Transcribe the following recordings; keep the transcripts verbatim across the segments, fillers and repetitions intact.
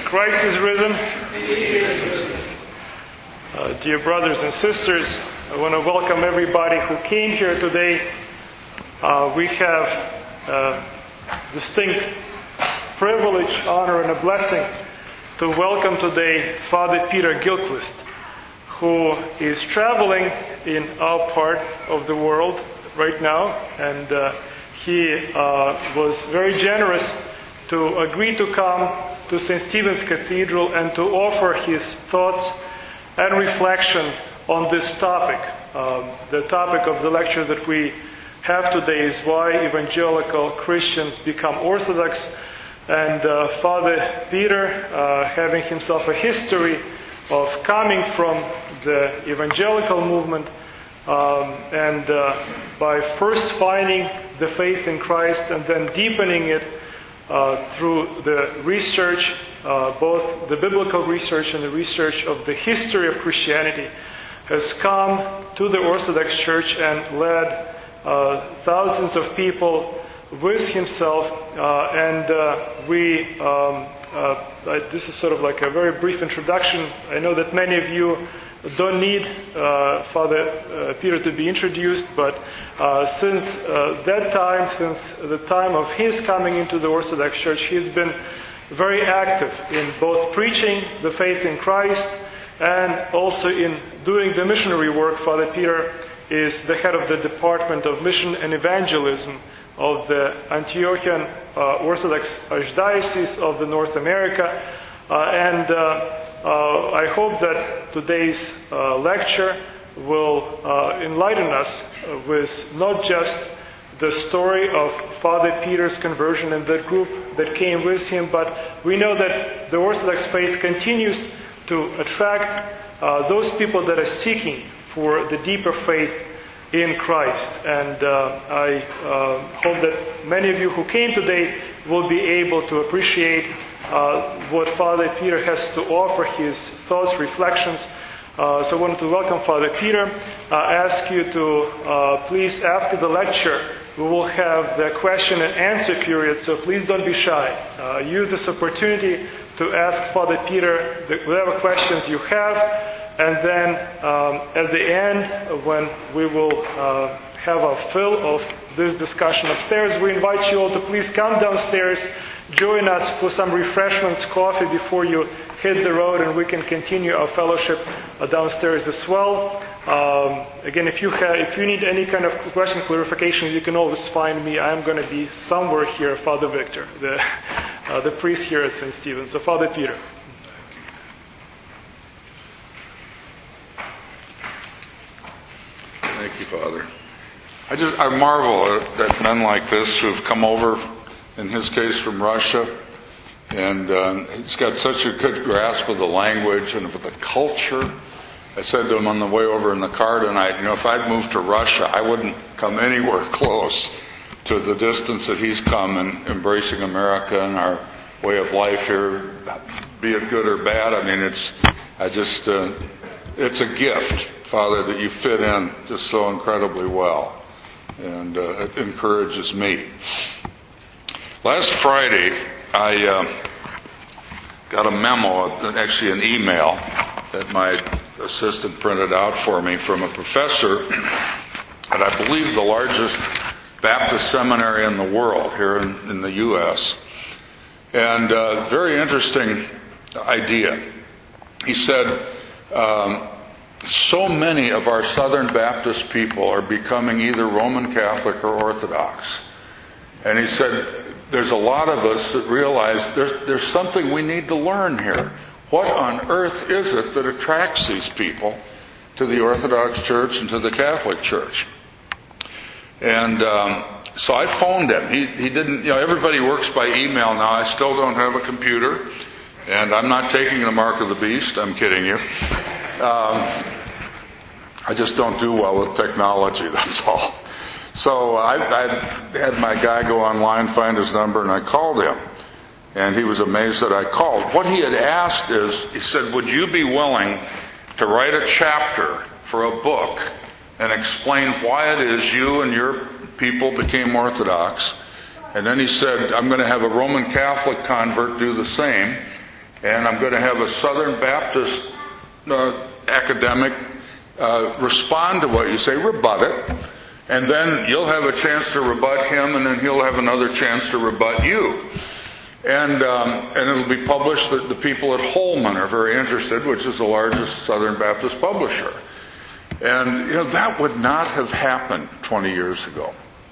Christ is risen. Uh, dear brothers and sisters, I want to welcome everybody who came here today. Uh, we have a distinct privilege, honor, and a blessing to welcome today Father Peter Gilchrist, who is traveling in our part of the world right now, and uh, he uh, was very generous to agree to come to Saint Stephen's Cathedral and to offer his thoughts and reflection on this topic. Um, the topic of the lecture that we have today is why evangelical Christians become Orthodox. And uh, Father Peter, uh, having himself a history of coming from the evangelical movement, um, and uh, by first finding the faith in Christ and then deepening it uh, through the research, uh, both the biblical research and the research of the history of Christianity, has come to the Orthodox Church and led uh, thousands of people with himself, uh, and uh, we, um, uh, this is sort of like a very brief introduction. I know that many of you don't need uh, Father uh, Peter to be introduced, but uh, since uh, that time, since the time of his coming into the Orthodox Church, he's been very active in both preaching the faith in Christ and also in doing the missionary work. Father Peter is the head of the Department of Mission and Evangelism of the Antiochian uh, Orthodox Archdiocese of the North America. Uh, and uh, uh, I hope that today's uh, lecture will uh, enlighten us with not just the story of Father Peter's conversion and the group that came with him, but we know that the Orthodox faith continues to attract uh, those people that are seeking for the deeper faith in Christ. And uh, I uh, hope that many of you who came today will be able to appreciate uh, what Father Peter has to offer, his thoughts, reflections. Uh, so I wanted to welcome Father Peter. Uh, ask you to uh, please, after the lecture, we will have the question and answer period, so please don't be shy. Uh, use this opportunity to ask Father Peter the, whatever questions you have. And then um, at the end, when we will uh, have a fill of this discussion upstairs, we invite you all to please come downstairs, join us for some refreshments, coffee before you hit the road, and we can continue our fellowship uh, downstairs as well. Um, again, if you have, if you need any kind of question, clarification, you can always find me. I'm going to be somewhere here, Father Victor, the, uh, the priest here at Saint Stephen. So, Father Peter. Thank you, Father. I just I marvel at men like this who've come over, in his case from Russia, and uh, he's got such a good grasp of the language and of the culture. I said to him on the way over in the car tonight, you know, if I'd moved to Russia, I wouldn't come anywhere close to the distance that he's come in embracing America and our way of life here, be it good or bad. I mean, it's I just uh, it's a gift, Father, that you fit in just so incredibly well, and uh, it encourages me. Last Friday, I uh, got a memo, actually an email, that my assistant printed out for me from a professor at, I believe, the largest Baptist seminary in the world here in, in the U S And uh, very interesting idea. He said, um, so many of our Southern Baptist people are becoming either Roman Catholic or Orthodox. And he said, there's a lot of us that realize there's, there's something we need to learn here. What on earth is it that attracts these people to the Orthodox Church and to the Catholic Church? And um, so I phoned him. He, he didn't, you know, everybody works by email now. I still don't have a computer, and I'm not taking the mark of the beast. I'm kidding you. Um, I just don't do well with technology, that's all. So I, I had my guy go online, find his number, and I called him. And he was amazed that I called. What he had asked is, he said, would you be willing to write a chapter for a book and explain why it is you and your people became Orthodox? And then he said, I'm going to have a Roman Catholic convert do the same. and I'm going to have a Southern Baptist uh, academic uh, respond to what you say, rebut it, and then you'll have a chance to rebut him, and then he'll have another chance to rebut you. And um, and it'll be published. The, the people at Holman are very interested, which is the largest Southern Baptist publisher. And, you know, that would not have happened twenty years ago.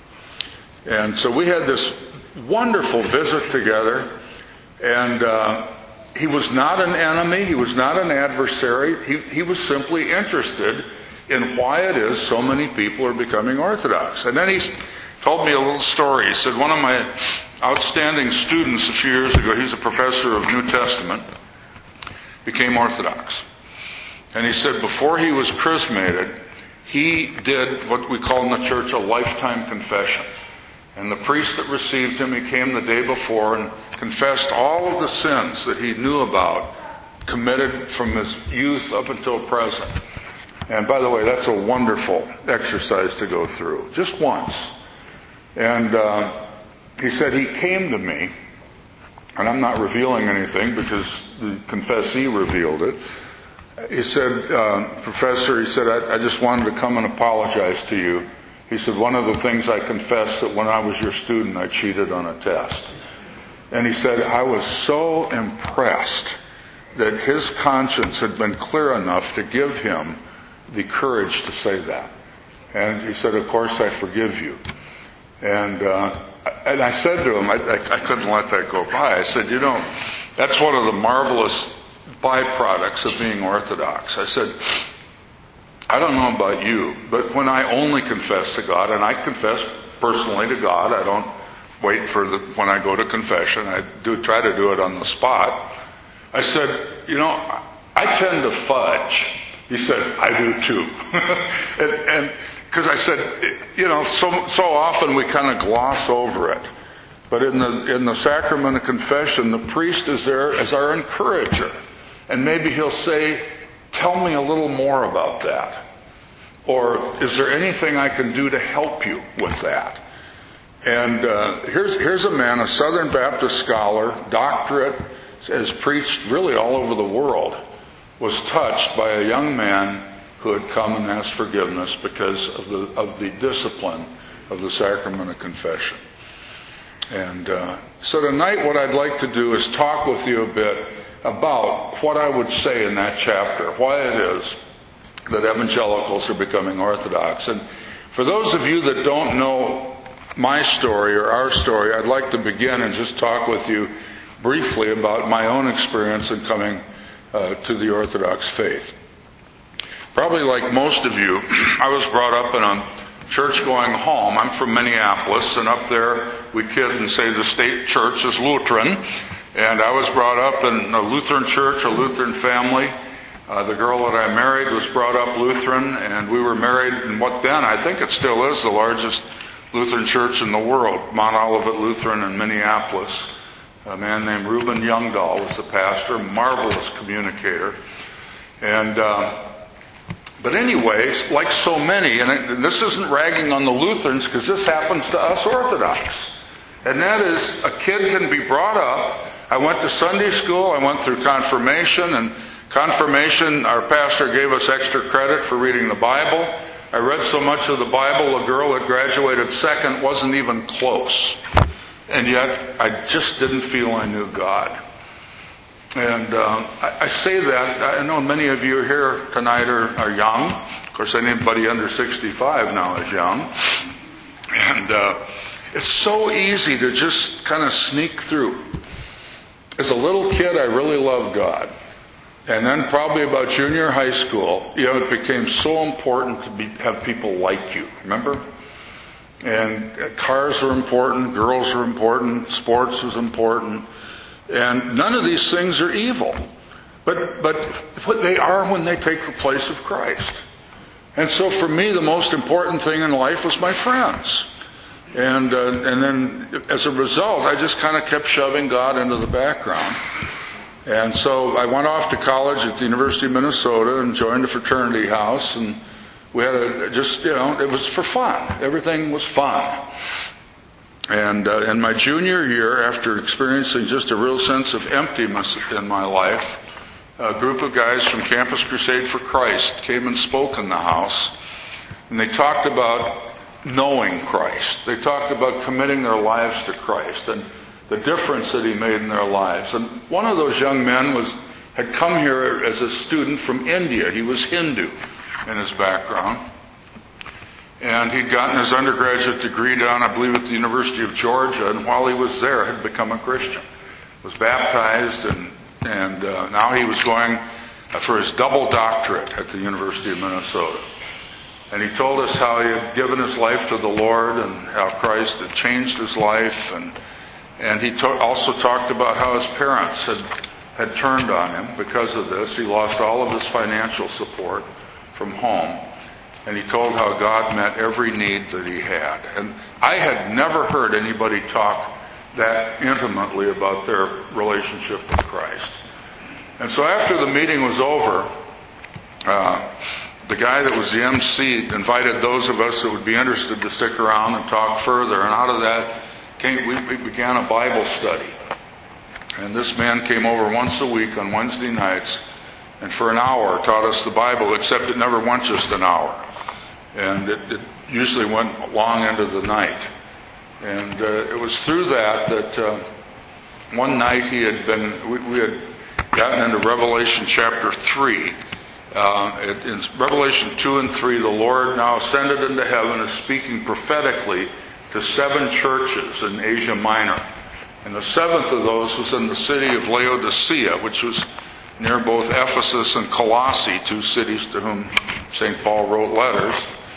And so we had this wonderful visit together, and uh, he was not an enemy, he was not an adversary, he, he was simply interested in why it is so many people are becoming Orthodox. And then he told me a little story. He said one of my outstanding students a few years ago, he's a professor of New Testament, became Orthodox. And he said before he was chrismated, he did what we call in the church a lifetime confession. And the priest that received him, he came the day before and confessed all of the sins that he knew about, committed from his youth up until present. And by the way, that's a wonderful exercise to go through, just once. And uh, he said he came to me, and I'm not revealing anything because the confessee revealed it. He said, uh, Professor, he said, I, I just wanted to come and apologize to you. He said, one of the things I confessed that when I was your student, I cheated on a test. And he said, I was so impressed that his conscience had been clear enough to give him the courage to say that. And he said, of course, I forgive you. And uh, and I said to him, I, I, I couldn't let that go by. I said, you know, that's one of the marvelous byproducts of being Orthodox. I said, I don't know about you, but when I only confess to God, and I confess personally to God, I don't wait for the, when I go to confession, I do try to do it on the spot. I said, you know, I tend to fudge. He said, I do too. and because I said, you know, so so often we kind of gloss over it. But in the in the sacrament of confession, the priest is there as our encourager. And maybe he'll say, tell me a little more about that. Or is there anything I can do to help you with that? And uh, here's here's a man, a Southern Baptist scholar, doctorate, has preached really all over the world, was touched by a young man who had come and asked forgiveness because of the of the discipline of the sacrament of confession. And uh, so tonight what I'd like to do is talk with you a bit about what I would say in that chapter, why it is that evangelicals are becoming Orthodox. And for those of you that don't know my story or our story, I'd like to begin and just talk with you briefly about my own experience in coming uh, to the Orthodox faith. Probably like most of you, I was brought up in a church-going home. I'm from Minneapolis, and up there we kid and say the state church is Lutheran. And I was brought up in a Lutheran church, a Lutheran family. Uh, the girl that I married was brought up Lutheran, and we were married in what then, I think it still is, the largest Lutheran church in the world, Mount Olivet Lutheran in Minneapolis. A man named Reuben Youngdahl was the pastor, marvelous communicator. And uh, but anyways, like so many, and this isn't ragging on the Lutherans because this happens to us Orthodox. And that is, a kid can be brought up. I went to Sunday school, I went through confirmation, and confirmation, our pastor gave us extra credit for reading the Bible. I read so much of the Bible, a girl that graduated second wasn't even close. And yet, I just didn't feel I knew God. And um, I, I say that, I know many of you here tonight are, are young. Of course, anybody under sixty-five now is young. And uh, it's so easy to just kind of sneak through. As a little kid, I really loved God. And then probably about junior high school, you know, it became so important to be, have people like you. Remember? And cars are important, girls are important, sports is important. And none of these things are evil. But, but what they are when they take the place of Christ. And so for me, the most important thing in life was my friends. And uh, and then as a result, I just kind of kept shoving God into the background. And so I went off to college at the University of Minnesota and joined a fraternity house. And we had a just, you know, it was for fun. Everything was fun. And uh, in my junior year, after experiencing just a real sense of emptiness in my life, a group of guys from Campus Crusade for Christ came and spoke in the house. And they talked about knowing Christ. They talked about committing their lives to Christ and the difference that He made in their lives. And one of those young men was had come here as a student from India. He was Hindu in his background. And he'd gotten his undergraduate degree down, I believe, at the University of Georgia, and while he was there, had become a Christian. Was baptized, and, and uh, now he was going for his double doctorate at the University of Minnesota. And he told us how he had given his life to the Lord and how Christ had changed his life. And, and he to- also talked about how his parents had, had turned on him because of this. He lost all of his financial support from home. And he told how God met every need that he had. And I had never heard anybody talk that intimately about their relationship with Christ. And so after the meeting was over, uh, the guy that was the M C invited those of us that would be interested to stick around and talk further. And out of that, came, we, we began a Bible study. And this man came over once a week on Wednesday nights, and for an hour taught us the Bible, except it never went just an hour. And it, it usually went long into the night. And uh, it was through that that uh, one night he had been, we, we had gotten into Revelation chapter three. Uh, it, in Revelation two and three, the Lord now ascended into heaven is speaking prophetically to seven churches in Asia Minor. And the seventh of those was in the city of Laodicea, which was near both Ephesus and Colossae, two cities to whom Saint Paul wrote letters.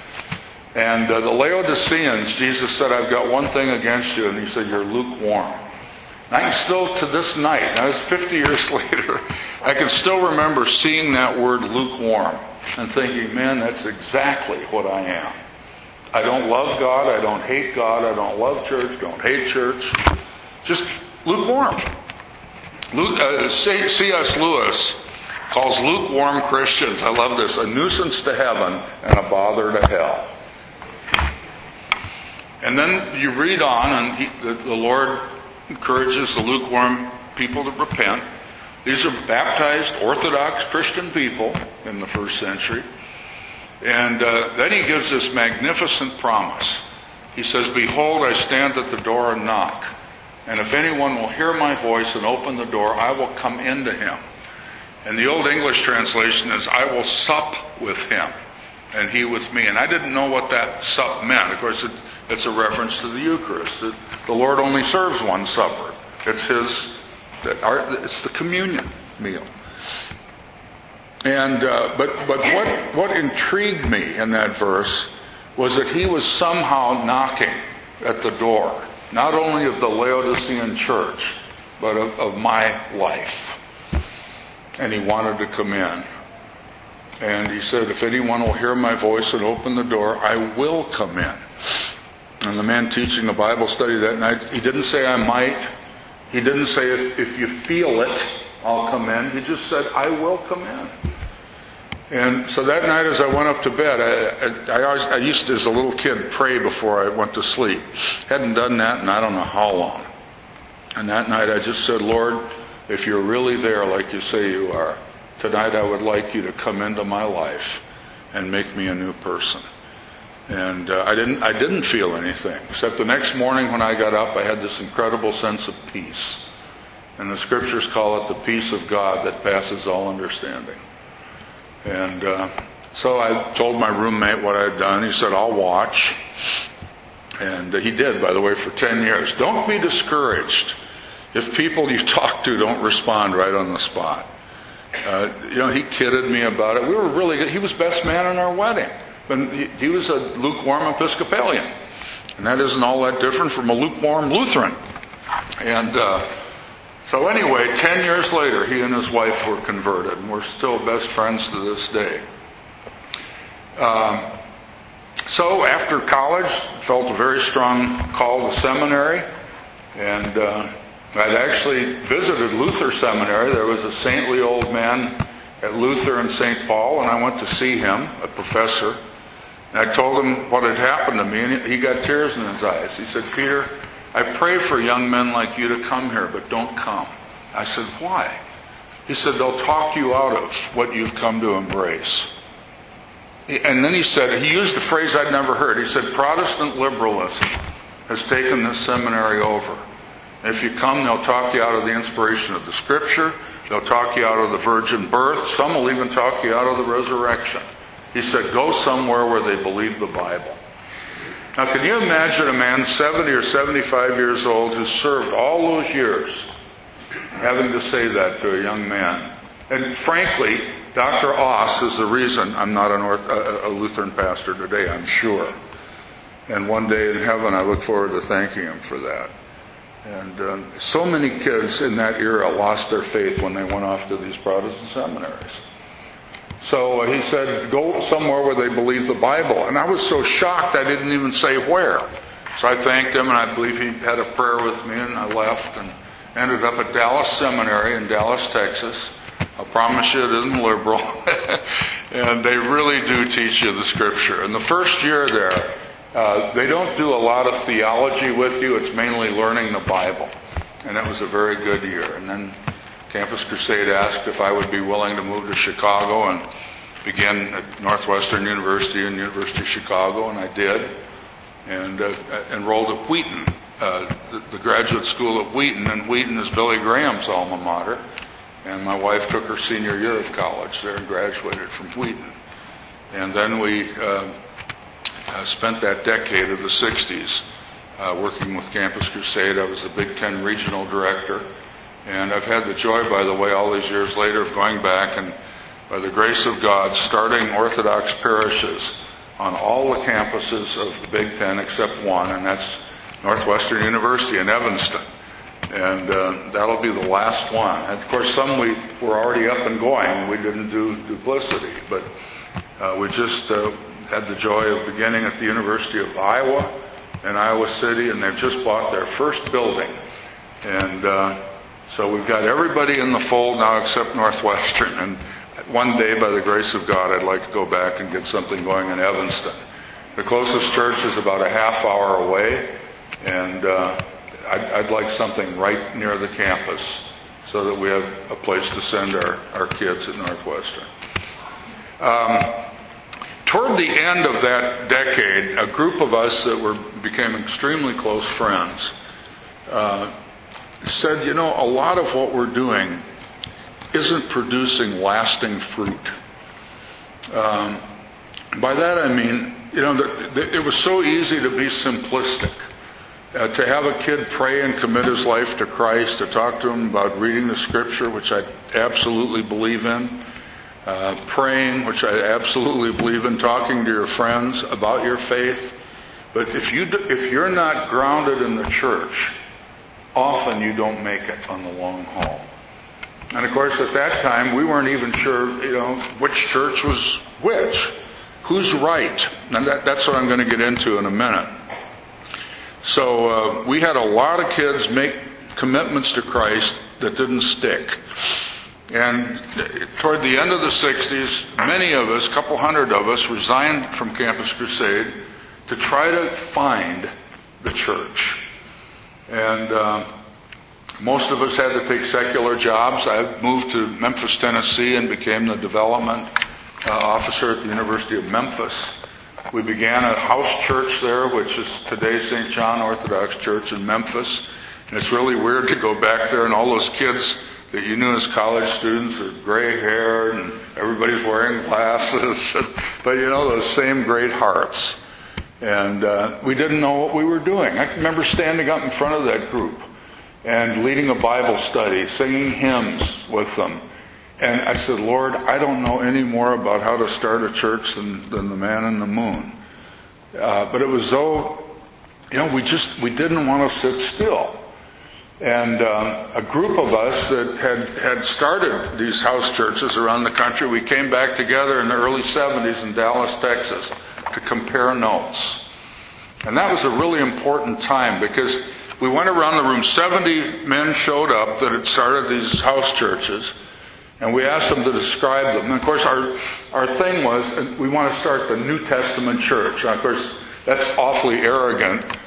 And uh, the Laodiceans, Jesus said, I've got one thing against you. And he said, you're lukewarm. And I can still, to this night, now it's fifty years later, I can still remember seeing that word lukewarm and thinking, man, that's exactly what I am. I don't love God. I don't hate God. I don't love church. Don't hate church. Just lukewarm. Luke, uh, C S Lewis calls lukewarm Christians, I love this, a nuisance to heaven and a bother to hell. And then you read on, and he, the, the Lord encourages the lukewarm people to repent. These are baptized Orthodox Christian people in the first century. And uh, then he gives this magnificent promise. He says, behold, I stand at the door and knock. And if anyone will hear my voice and open the door, I will come into him. And the Old English translation is, I will sup with him, and he with me. And I didn't know what that sup meant. Of course, it, it's a reference to the Eucharist. That the Lord only serves one supper. It's his, it's the communion meal. And uh, but but what what intrigued me in that verse was that he was somehow knocking at the door, not only of the Laodicean church, but of, of my life. And he wanted to come in. And he said, if anyone will hear my voice and open the door, I will come in. And the man teaching the Bible study that night, he didn't say I might. He didn't say if, if you feel it, I'll come in. He just said, I will come in. And so that night as I went up to bed, I, I, I, always, I used to, as a little kid, pray before I went to sleep. Hadn't done that in I don't know how long. And that night I just said, Lord, if you're really there like you say you are, tonight I would like you to come into my life and make me a new person. And uh, I didn't I didn't feel anything, except the next morning when I got up, I had this incredible sense of peace. And the scriptures call it the peace of God that passes all understanding. And uh, so I told my roommate what I had done. He said, I'll watch. And uh, he did, by the way, for ten years. Don't be discouraged if people you talk to don't respond right on the spot. Uh, you know, he kidded me about it. We were really good. He was best man in our wedding. But he, he was a lukewarm Episcopalian. And that isn't all that different from a lukewarm Lutheran. And uh, so anyway, ten years later, he and his wife were converted. And we're still best friends to this day. Um, so after college, felt a very strong call to seminary. And uh, I'd actually visited Luther Seminary. There was a saintly old man at Luther and Saint Paul, and I went to see him, a professor. And I told him what had happened to me, and he got tears in his eyes. He said, Peter, I pray for young men like you to come here, but don't come. I said, why? He said, they'll talk you out of what you've come to embrace. And then he said, he used a phrase I'd never heard. He said, Protestant liberalism has taken this seminary over. If you come, they'll talk you out of the inspiration of the Scripture. They'll talk you out of the virgin birth. Some will even talk you out of the resurrection. He said, go somewhere where they believe the Bible. Now, can you imagine a man seventy or seventy-five years old who served all those years having to say that to a young man? And frankly, Doctor Oss is the reason I'm not an Orth- a Lutheran pastor today, I'm sure. And one day in heaven, I look forward to thanking him for that. And uh, so many kids in that era lost their faith when they went off to these Protestant seminaries. So uh, he said, go somewhere where they believe the Bible. And I was so shocked I didn't even say where. So I thanked him, and I believe he had a prayer with me, and I left and ended up at Dallas Seminary in Dallas, Texas. I promise you it isn't liberal. And they really do teach you the Scripture. And the first year there, uh, they don't do a lot of theology with you. It's mainly learning the Bible. And that was a very good year. And then Campus Crusade asked if I would be willing to move to Chicago and begin at Northwestern University and University of Chicago, and I did. And uh, enrolled at Wheaton, uh, the, the graduate school at Wheaton. And Wheaton is Billy Graham's alma mater. And my wife took her senior year of college there and graduated from Wheaton. And then we uh, uh, spent that decade of the sixties uh, working with Campus Crusade. I was the Big Ten regional director. And I've had the joy, by the way, all these years later of going back and, by the grace of God, starting Orthodox parishes on all the campuses of the Big Ten except one, and that's Northwestern University in Evanston. And uh, that'll be the last one. And of course, some we were already up and going. We didn't do duplicity, but uh, we just uh, had the joy of beginning at the University of Iowa in Iowa City, and they've just bought their first building. And uh, so we've got everybody in the fold now except Northwestern. And one day, by the grace of God, I'd like to go back and get something going in Evanston. The closest church is about a half hour away, and uh, I'd, I'd like something right near the campus so that we have a place to send our, our kids at Northwestern. Um, toward the end of that decade, a group of us that were became extremely close friends uh, said, you know, a lot of what we're doing isn't producing lasting fruit. Um, by that I mean, you know, the, the, it was so easy to be simplistic. Uh, to have a kid pray and commit his life to Christ, to talk to him about reading the Scripture, which I absolutely believe in, uh, praying, which I absolutely believe in, talking to your friends about your faith. But if you do, if you're not grounded in the church, often you don't make it on the long haul. And of course, at that time, we weren't even sure, you know, which church was which, who's right. And that, that's what I'm going to get into in a minute. So uh, we had a lot of kids make commitments to Christ that didn't stick. And toward the end of the sixties, many of us, a couple hundred of us, resigned from Campus Crusade to try to find the church. And uh, most of us had to take secular jobs. I moved to Memphis, Tennessee, and became the development uh, officer at the University of Memphis. We began a house church there, which is today Saint John Orthodox Church in Memphis. And it's really weird to go back there and all those kids that you knew as college students are gray-haired and everybody's wearing glasses. But you know, those same great hearts. And uh, we didn't know what we were doing. I remember standing up in front of that group and leading a Bible study, singing hymns with them. And I said, Lord, I don't know any more about how to start a church than, than the man in the moon. Uh, but it was though, you know, we just, we didn't want to sit still. And um, a group of us that had, had started these house churches around the country, we came back together in the early seventies in Dallas, Texas, to compare notes. And that was a really important time because we went around the room, seventy men showed up that had started these house churches, and we asked them to describe them. And of course our, our thing was, we want to start the New Testament church. And of course, that's awfully arrogant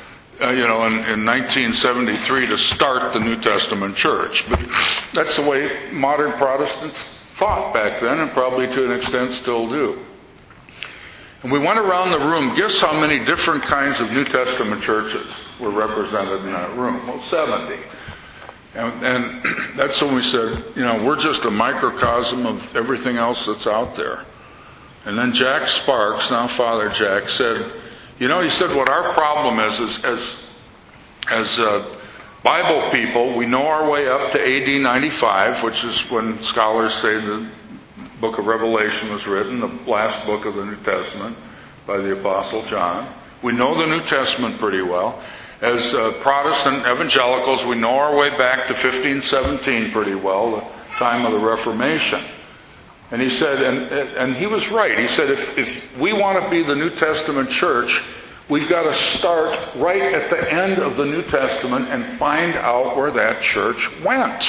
uh, you know, in, in nineteen seventy-three to start the New Testament church. But that's the way modern Protestants thought back then, and probably to an extent still do. And we went around the room. Guess how many different kinds of New Testament churches were represented in that room? Well, seventy. And, and that's when we said, you know, we're just a microcosm of everything else that's out there. And then Jack Sparks, now Father Jack, said, you know, he said, what our problem is, is as, as uh, Bible people, we know our way up to A D ninety-five, which is when scholars say the book of Revelation was written, the last book of the New Testament by the Apostle John. We know the New Testament pretty well. As uh, Protestant evangelicals, we know our way back to fifteen seventeen pretty well, the time of the Reformation. And he said, and, and he was right. He said, if, if we want to be the New Testament church, we've got to start right at the end of the New Testament and find out where that church went.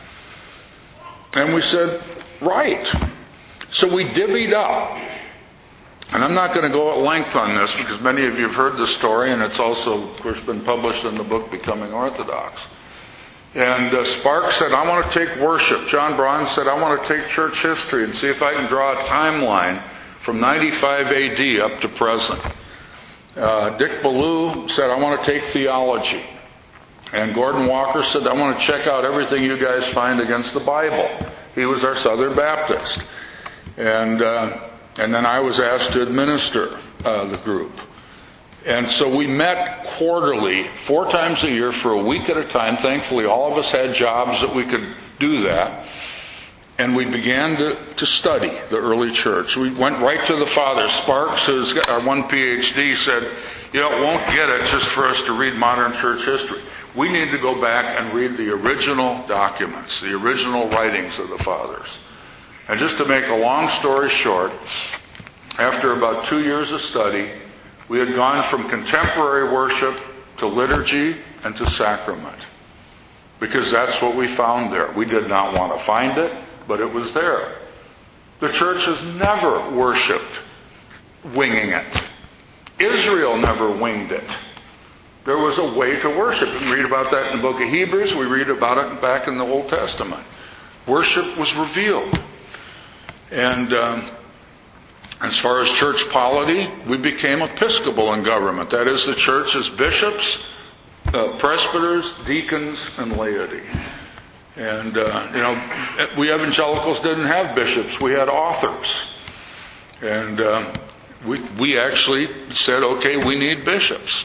And we said, right. So we divvied up. And I'm not going to go at length on this because many of you have heard the story, and it's also, of course, been published in the book Becoming Orthodox. And uh, Sparks said, I want to take worship. John Braun said, I want to take church history and see if I can draw a timeline from ninety-five A D up to present. Uh, Dick Ballou said, I want to take theology. And Gordon Walker said, I want to check out everything you guys find against the Bible. He was our Southern Baptist. And uh, and then I was asked to administer uh, the group. And so we met quarterly, four times a year for a week at a time. Thankfully, all of us had jobs that we could do that. And we began to, to study the early church. We went right to the fathers. Sparks, who's got our one P H D, said, you know, it won't get it just for us to read modern church history. We need to go back and read the original documents, the original writings of the fathers. And just to make a long story short, after about two years of study, we had gone from contemporary worship to liturgy and to sacrament. Because that's what we found there. We did not want to find it, but it was there. The church has never worshipped winging it. Israel never winged it. There was a way to worship. We read about that in the book of Hebrews. We read about it back in the Old Testament. Worship was revealed. And um, as far as church polity, we became Episcopal in government. That is, the church as bishops, uh, presbyters, deacons, and laity. And, uh, you know, we evangelicals didn't have bishops. We had authors. And uh, we, we actually said, okay, we need bishops.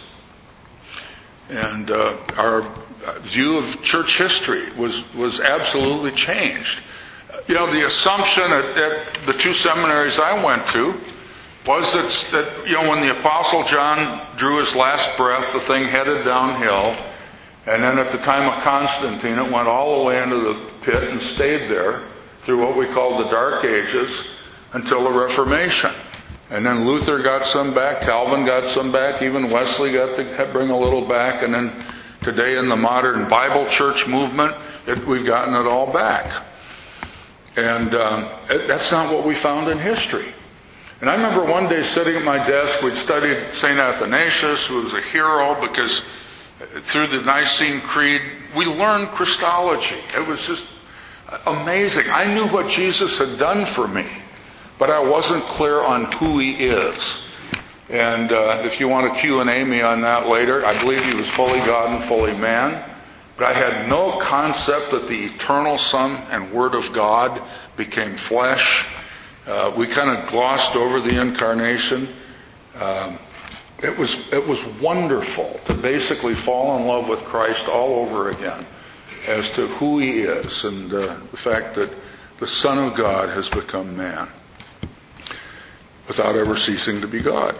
And uh, our view of church history was, was absolutely changed. You know, the assumption at, at the two seminaries I went to was that, that, you know, when the Apostle John drew his last breath, the thing headed downhill. And then at the time of Constantine, it went all the way into the pit and stayed there through what we call the Dark Ages until the Reformation. And then Luther got some back, Calvin got some back, even Wesley got to bring a little back. And then today in the modern Bible church movement, it, we've gotten it all back. And um, it, that's not what we found in history. And I remember one day sitting at my desk, we'd studied Saint Athanasius, who was a hero because through the Nicene Creed, we learned Christology. It was just amazing. I knew what Jesus had done for me, but I wasn't clear on who he is. And uh, if you want to Q and A me on that later, I believe he was fully God and fully man. But I had no concept that the eternal Son and Word of God became flesh. Uh, we kind of glossed over the incarnation. Um, it was it was wonderful to basically fall in love with Christ all over again as to who he is and uh, the fact that the Son of God has become man without ever ceasing to be God.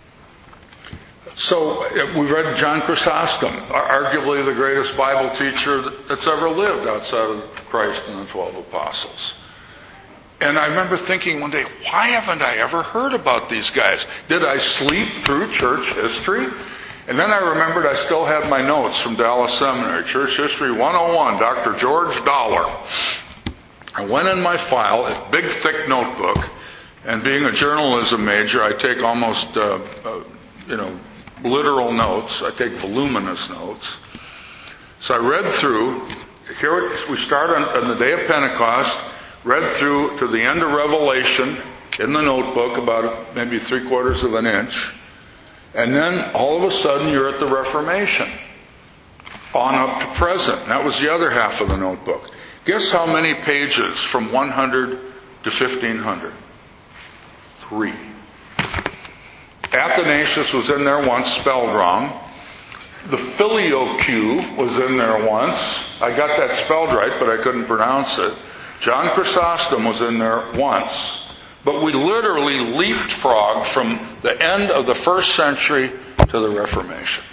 So we read John Chrysostom, arguably the greatest Bible teacher that's ever lived outside of Christ and the twelve apostles. And I remember thinking one day, why haven't I ever heard about these guys? Did I sleep through church history? And then I remembered I still had my notes from Dallas Seminary, Church History one oh one, Doctor George Dollar. I went in my file, a big thick notebook, and being a journalism major, I take almost, uh, uh, you know, literal notes. I take voluminous notes. So I read through, here we start on, on the day of Pentecost, read through to the end of Revelation in the notebook, about maybe three quarters of an inch. And then all of a sudden you're at the Reformation, on up to present. That was the other half of the notebook. Guess how many pages from one hundred to fifteen hundred? Three. Athanasius was in there once, spelled wrong. The Filioque was in there once. I got that spelled right, but I couldn't pronounce it. John Chrysostom was in there once. But we literally leapfrogged from the end of the first century to the Reformation.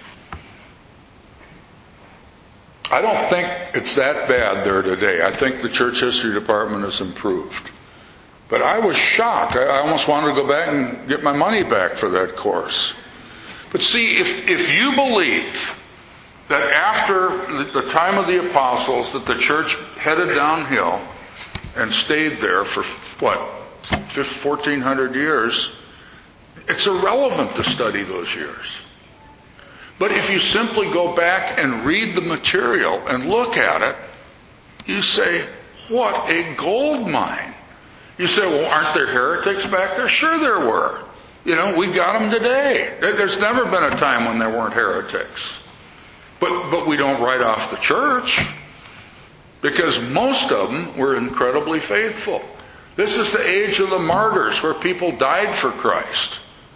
I don't think it's that bad there today. I think the church history department has improved. But I was shocked. I almost wanted to go back and get my money back for that course. But see, if, if you believe that after the time of the apostles that the church headed downhill and stayed there for, what, fourteen hundred years, it's irrelevant to study those years. But if you simply go back and read the material and look at it, you say, what a gold mine. You say, well, aren't there heretics back there? Sure there were. You know, we've got them today. There's never been a time when there weren't heretics. But, but we don't write off the church, because most of them were incredibly faithful. This is the age of the martyrs, where people died for Christ.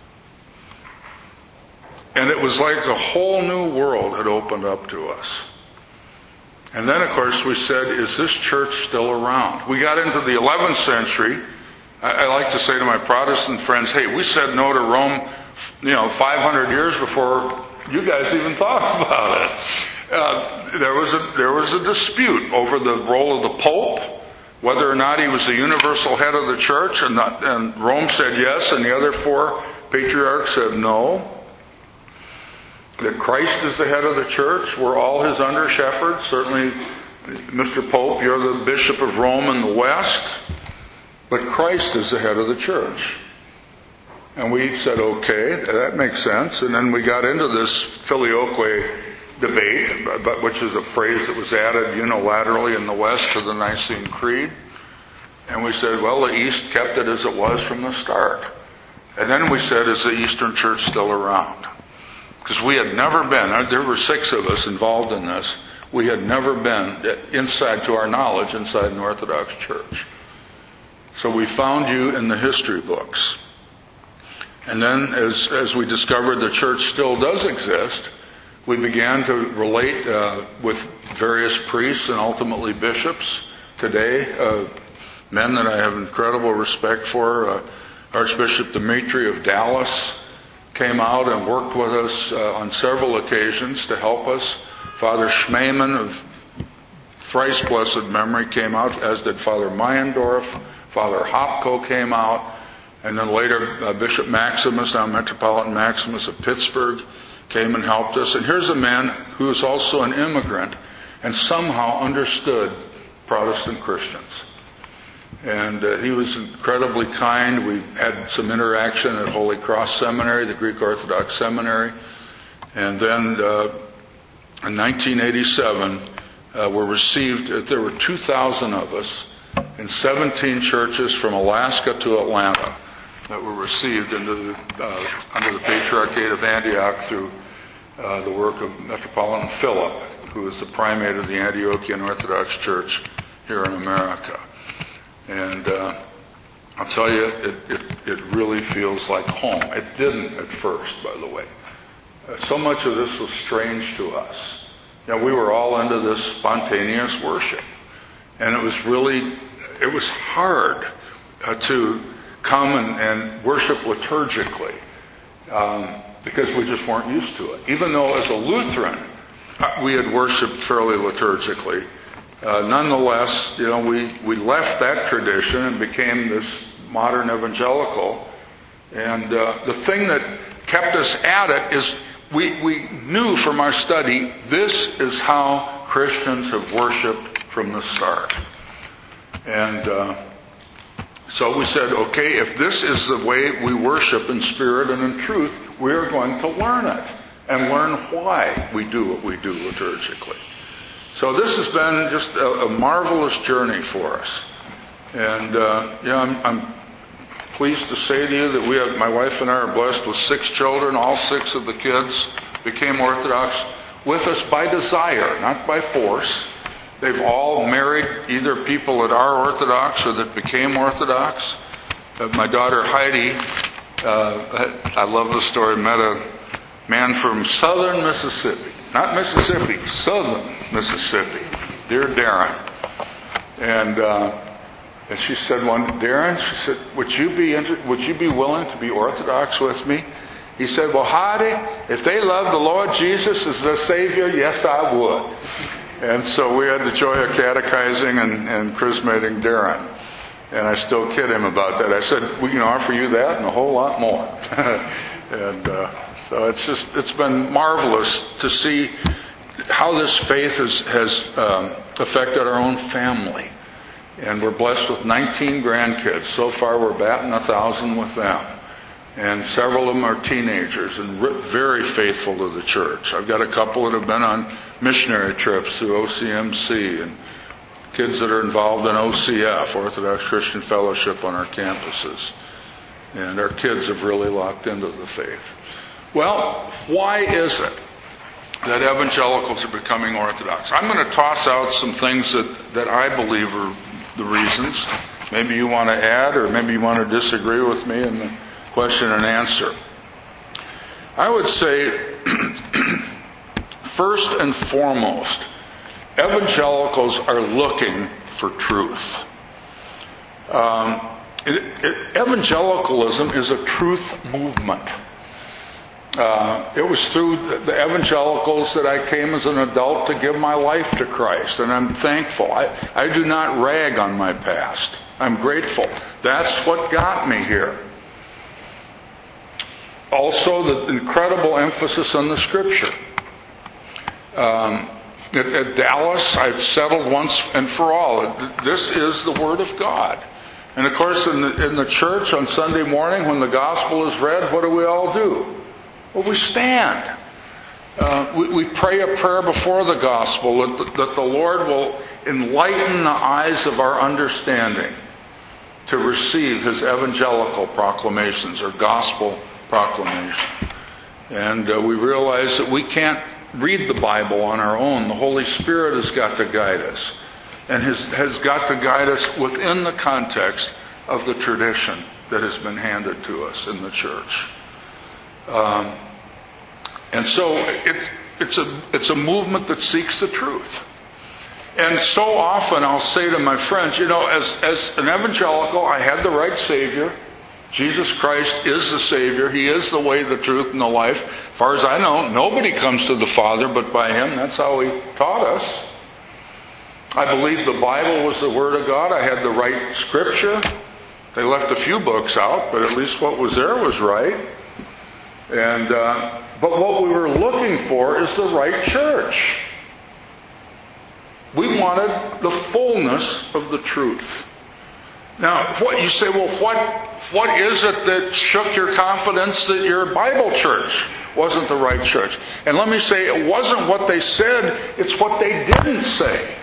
And it was like a whole new world had opened up to us. And then, of course, we said, is this church still around? We got into the eleventh century. I, I like to say to my Protestant friends, hey, we said no to Rome, you know, five hundred years before you guys even thought about it. Uh, there was a, there was a dispute over the role of the Pope, whether or not he was the universal head of the church, and, not, and Rome said yes, and the other four patriarchs said no. That Christ is the head of the church. We're all his under shepherds. Certainly, Mister Pope, you're the Bishop of Rome in the West. But Christ is the head of the church. And we said, okay, that makes sense. And then we got into this filioque debate, which is a phrase that was added unilaterally in the West to the Nicene Creed. And we said, well, the East kept it as it was from the start. And then we said, is the Eastern Church still around? Because we had never been, there were six of us involved in this, we had never been inside, to our knowledge, inside an Orthodox church. So we found you in the history books. And then as, as we discovered the church still does exist, we began to relate uh, with various priests and ultimately bishops today, uh, men that I have incredible respect for. Uh, Archbishop Dimitri of Dallas came out and worked with us uh, on several occasions to help us. Father Schmemann of thrice blessed memory came out, as did Father Meyendorf. Father Hopko came out. And then later uh, Bishop Maximus, now Metropolitan Maximus of Pittsburgh, came and helped us. And here's a man who is also an immigrant and somehow understood Protestant Christians. And uh, he was incredibly kind. We had some interaction at Holy Cross Seminary, the Greek Orthodox Seminary. And then uh, in nineteen eighty-seven, uh, were received, uh, there were two thousand of us in seventeen churches from Alaska to Atlanta that were received into the, uh, under the Patriarchate of Antioch through uh, the work of Metropolitan Philip, who is the primate of the Antiochian Orthodox Church here in America. And uh, I'll tell you, it, it, it really feels like home. It didn't at first, by the way. Uh, so much of this was strange to us. You know, we were all into this spontaneous worship. And it was really, it was hard uh, to come and, and worship liturgically um, because we just weren't used to it. Even though as a Lutheran, uh, we had worshiped fairly liturgically, Uh, nonetheless, you know, we, we left that tradition and became this modern evangelical. And uh, the thing that kept us at it is we, we knew from our study, this is how Christians have worshiped from the start. And uh, so we said, okay, if this is the way we worship in spirit and in truth, we are going to learn it. and learn why we do what we do liturgically. So this has been just a, a marvelous journey for us. And, uh, you know, I'm, I'm pleased to say to you that we have, my wife and I are blessed with six children. All six of the kids became Orthodox with us by desire, not by force. They've all married either people that are Orthodox or that became Orthodox. Uh, my daughter Heidi, uh, I love the story, met a man from southern Mississippi. Not Mississippi, southern Mississippi. Dear Darren. And, uh, and she said one, Darren, she said, would you be inter- would you be willing to be Orthodox with me? He said, well, Heidi, if they love the Lord Jesus as their Savior, yes, I would. And so we had the joy of catechizing and, and chrismating Darren. And I still kid him about that. I said, we can offer you that and a whole lot more. and uh, so it's just, it's been marvelous to see how this faith has, has um, affected our own family. And we're blessed with nineteen grandkids. So far we're batting a thousand with them. And several of them are teenagers and very faithful to the church. I've got a couple that have been on missionary trips through O C M C and kids that are involved in O C F, Orthodox Christian Fellowship, on our campuses. And our kids have really locked into the faith. Well, why is it that evangelicals are becoming Orthodox? I'm going to toss out some things that, that I believe are the reasons. Maybe you want to add, or maybe you want to disagree with me in the question and answer. I would say, first and foremost, evangelicals are looking for truth. Um, it, it, evangelicalism is a truth movement. Uh, it was through the evangelicals that I came as an adult to give my life to Christ, and I'm thankful. I, I do not rag on my past. I'm grateful. That's what got me here. Also, the incredible emphasis on the Scripture. Um, at, at Dallas, I've settled once and for all. This is the Word of God. And of course, in the, in the church on Sunday morning, when the Gospel is read, what do we all do? Well, we stand. Uh, we, we pray a prayer before the Gospel that the, that the Lord will enlighten the eyes of our understanding to receive His evangelical proclamations or gospel proclamation. And uh, we realize that we can't read the Bible on our own. The Holy Spirit has got to guide us, and has, has got to guide us within the context of the tradition that has been handed to us in the church. Um, and so it, it's a it's a movement that seeks the truth. And so often I'll say to my friends, you know, as as an evangelical, I had the right Savior. Jesus Christ is the Savior. He is the way, the truth, and the life. As far as I know, nobody comes to the Father but by Him. That's how He taught us. I believe the Bible was the Word of God. I had the right Scripture. They left a few books out, but at least what was there was right. And uh, but what we were looking for is the right church. We wanted the fullness of the truth. Now, what you say, well, what what is it that shook your confidence that your Bible church wasn't the right church? And let me say, it wasn't what they said, it's what they didn't say.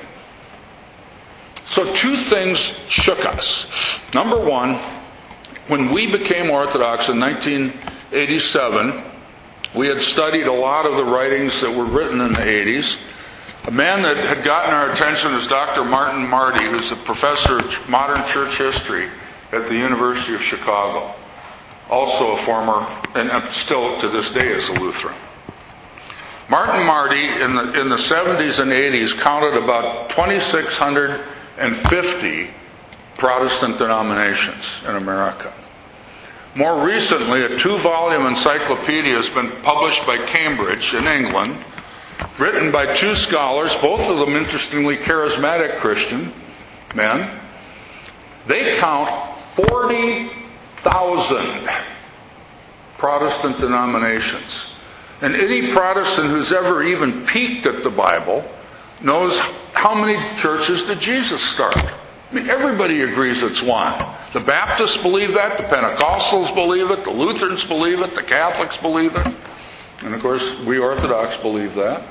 So two things shook us. Number one, when we became Orthodox in nineteen eighty-seven, we had studied a lot of the writings that were written in the eighties. A man that had gotten our attention is Doctor Martin Marty, who's a professor of modern church history at the University of Chicago. Also a former, and still to this day is a Lutheran. Martin Marty in the, in the seventies and eighties counted about two thousand six hundred fifty Protestant denominations in America. More recently, a two-volume encyclopedia has been published by Cambridge in England, written by two scholars, both of them interestingly charismatic Christian men. They count forty thousand Protestant denominations. And any Protestant who's ever even peeked at the Bible knows how many churches did Jesus start. I mean, everybody agrees it's one. The Baptists believe that, the Pentecostals believe it, the Lutherans believe it, the Catholics believe it. And of course, we Orthodox believe that.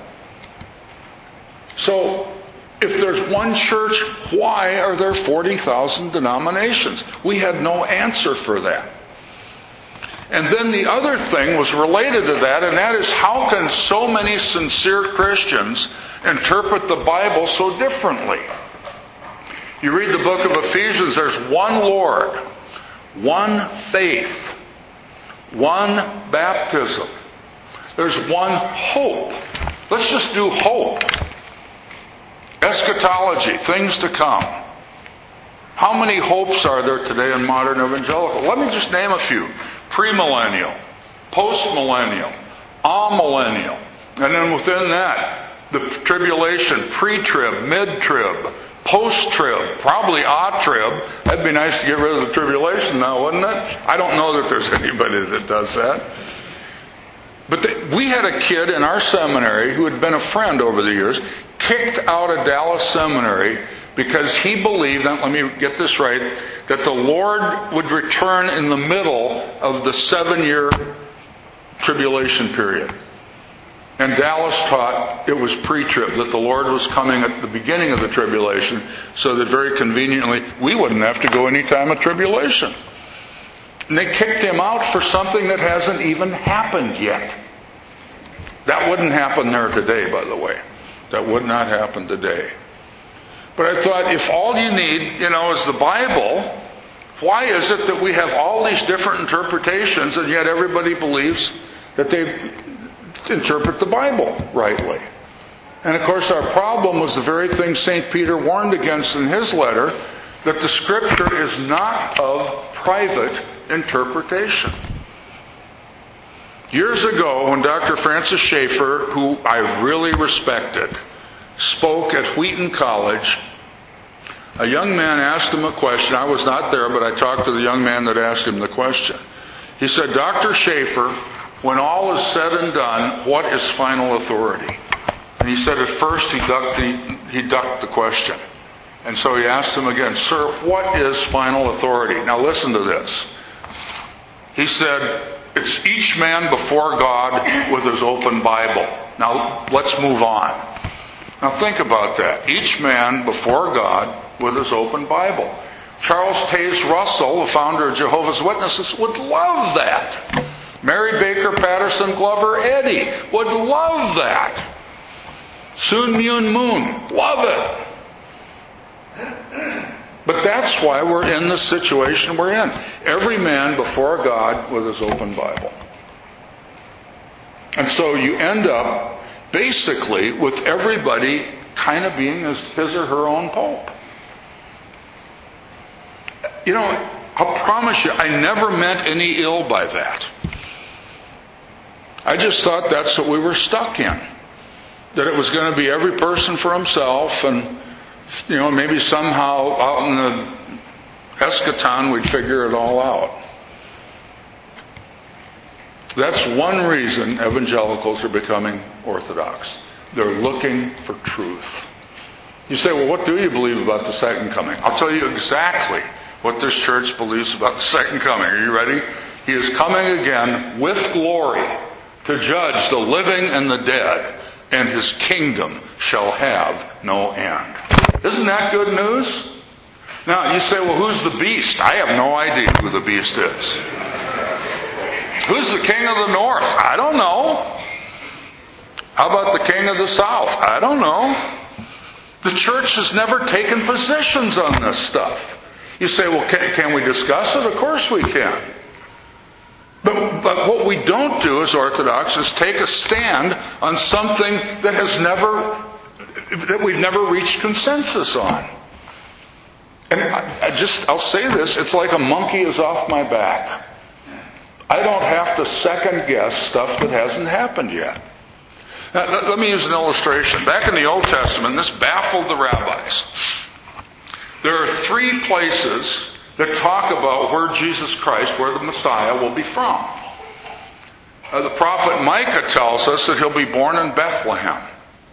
So, if there's one church, why are there forty thousand denominations? We had no answer for that. And then the other thing was related to that, and that is, how can so many sincere Christians interpret the Bible so differently? You read the book of Ephesians, there's one Lord, one faith, one baptism. There's one hope. Let's just do hope. Eschatology, things to come. How many hopes are there today in modern evangelical? Let me just name a few. Premillennial, postmillennial, amillennial, and then within that, the tribulation, pre-trib, mid-trib, post-trib, probably a-trib. That'd be nice to get rid of the tribulation now, wouldn't it? I don't know that there's anybody that does that. But the, we had a kid in our seminary who had been a friend over the years, kicked out of Dallas Seminary because he believed, and let me get this right, that the Lord would return in the middle of the seven-year tribulation period. And Dallas taught it was pre-trib, that the Lord was coming at the beginning of the tribulation, so that very conveniently we wouldn't have to go any time of tribulation. And they kicked him out for something that hasn't even happened yet. That wouldn't happen there today, by the way. That would not happen today. But I thought, if all you need, you know, is the Bible, why is it that we have all these different interpretations and yet everybody believes that they interpret the Bible rightly? And of course our problem was the very thing Saint Peter warned against in his letter, that the Scripture is not of private interpretation. Years ago, when Doctor Francis Schaeffer, who I've really respected, spoke at Wheaton College, a young man asked him a question. I was not there, but I talked to the young man that asked him the question. He said, Doctor Schaeffer, when all is said and done, what is final authority? And he said at first he ducked the, he ducked the question. And so he asked him again, Sir, what is final authority? Now listen to this. He said, it's each man before God with his open Bible. Now let's move on. Now think about that. Each man before God with his open Bible. Charles Taze Russell, the founder of Jehovah's Witnesses, would love that. Mary Baker Patterson Glover Eddy would love that. Sun Myung Moon, love it. But that's why we're in the situation we're in. Every man before God with his open Bible. And so you end up basically with everybody kind of being his or her own pope. You know, I'll promise you, I never meant any ill by that. I just thought that's what we were stuck in. That it was going to be every person for himself, and, you know, maybe somehow out in the eschaton we'd figure it all out. That's one reason evangelicals are becoming Orthodox. They're looking for truth. You say, well, what do you believe about the second coming? I'll tell you exactly what this church believes about the second coming. Are you ready? He is coming again with glory to judge the living and the dead, and his kingdom shall have no end. Isn't that good news? Now, you say, well, who's the beast? I have no idea who the beast is. Who's the king of the north? I don't know. How about the king of the south? I don't know. The church has never taken positions on this stuff. You say, well, can, can we discuss it? Of course we can. But, but what we don't do as Orthodox is take a stand on something that has never, that we've never reached consensus on. And I, I just, I'll say this, it's like a monkey is off my back. I don't have to second guess stuff that hasn't happened yet. Now, let, let me use an illustration. Back in the Old Testament, this baffled the rabbis. There are three places that talk about where Jesus Christ, where the Messiah will be from. Uh, the prophet Micah tells us that he'll be born in Bethlehem.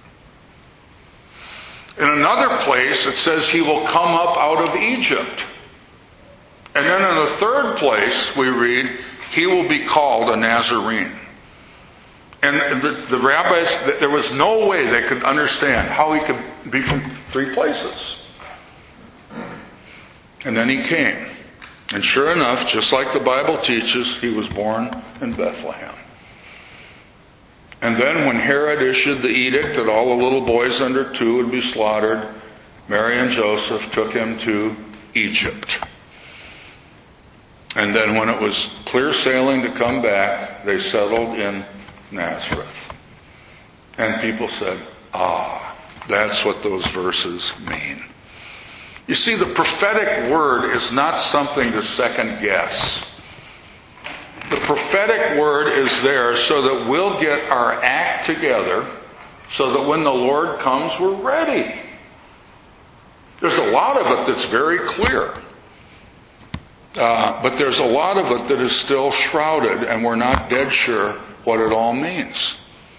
In another place, it says he will come up out of Egypt. And then in the third place, we read, he will be called a Nazarene. And the, the rabbis, there was no way they could understand how he could be from three places. And then he came. And sure enough, just like the Bible teaches, he was born in Bethlehem. And then when Herod issued the edict that all the little boys under two would be slaughtered, Mary and Joseph took him to Egypt. And then when it was clear sailing to come back, they settled in Nazareth. And people said, ah, that's what those verses mean. You see, the prophetic word is not something to second guess. The prophetic word is there so that we'll get our act together so that when the Lord comes, we're ready. There's a lot of it that's very clear. Uh, but there's a lot of it that is still shrouded, and we're not dead sure what it all means.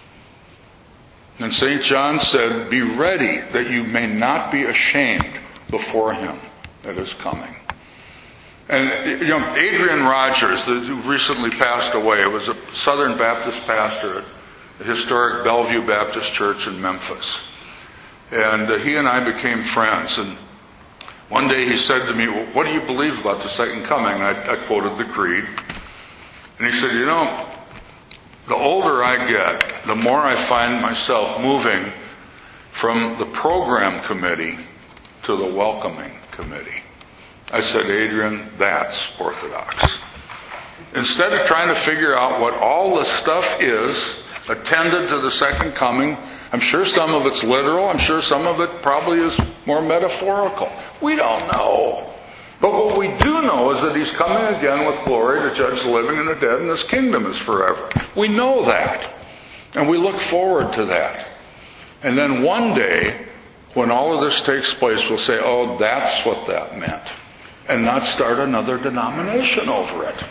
And Saint John said, be ready that you may not be ashamed before him that is coming. And, you know, Adrian Rogers, who recently passed away, was a Southern Baptist pastor at the historic Bellevue Baptist Church in Memphis. And uh, he and I became friends. And one day he said to me, well, what do you believe about the second coming? I, I quoted the creed. And he said, you know, the older I get, the more I find myself moving from the program committee to the welcoming committee. I said, Adrian, that's Orthodox. Instead of trying to figure out what all the stuff is attended to the second coming, I'm sure some of it's literal, I'm sure some of it probably is more metaphorical. We don't know. But what we do know is that he's coming again with glory to judge the living and the dead, and his kingdom is forever. We know that. And we look forward to that. And then one day, when all of this takes place, we'll say, oh, that's what that meant. And not start another denomination over it.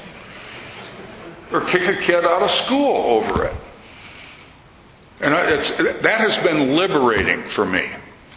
Or kick a kid out of school over it. And it's, that has been liberating for me.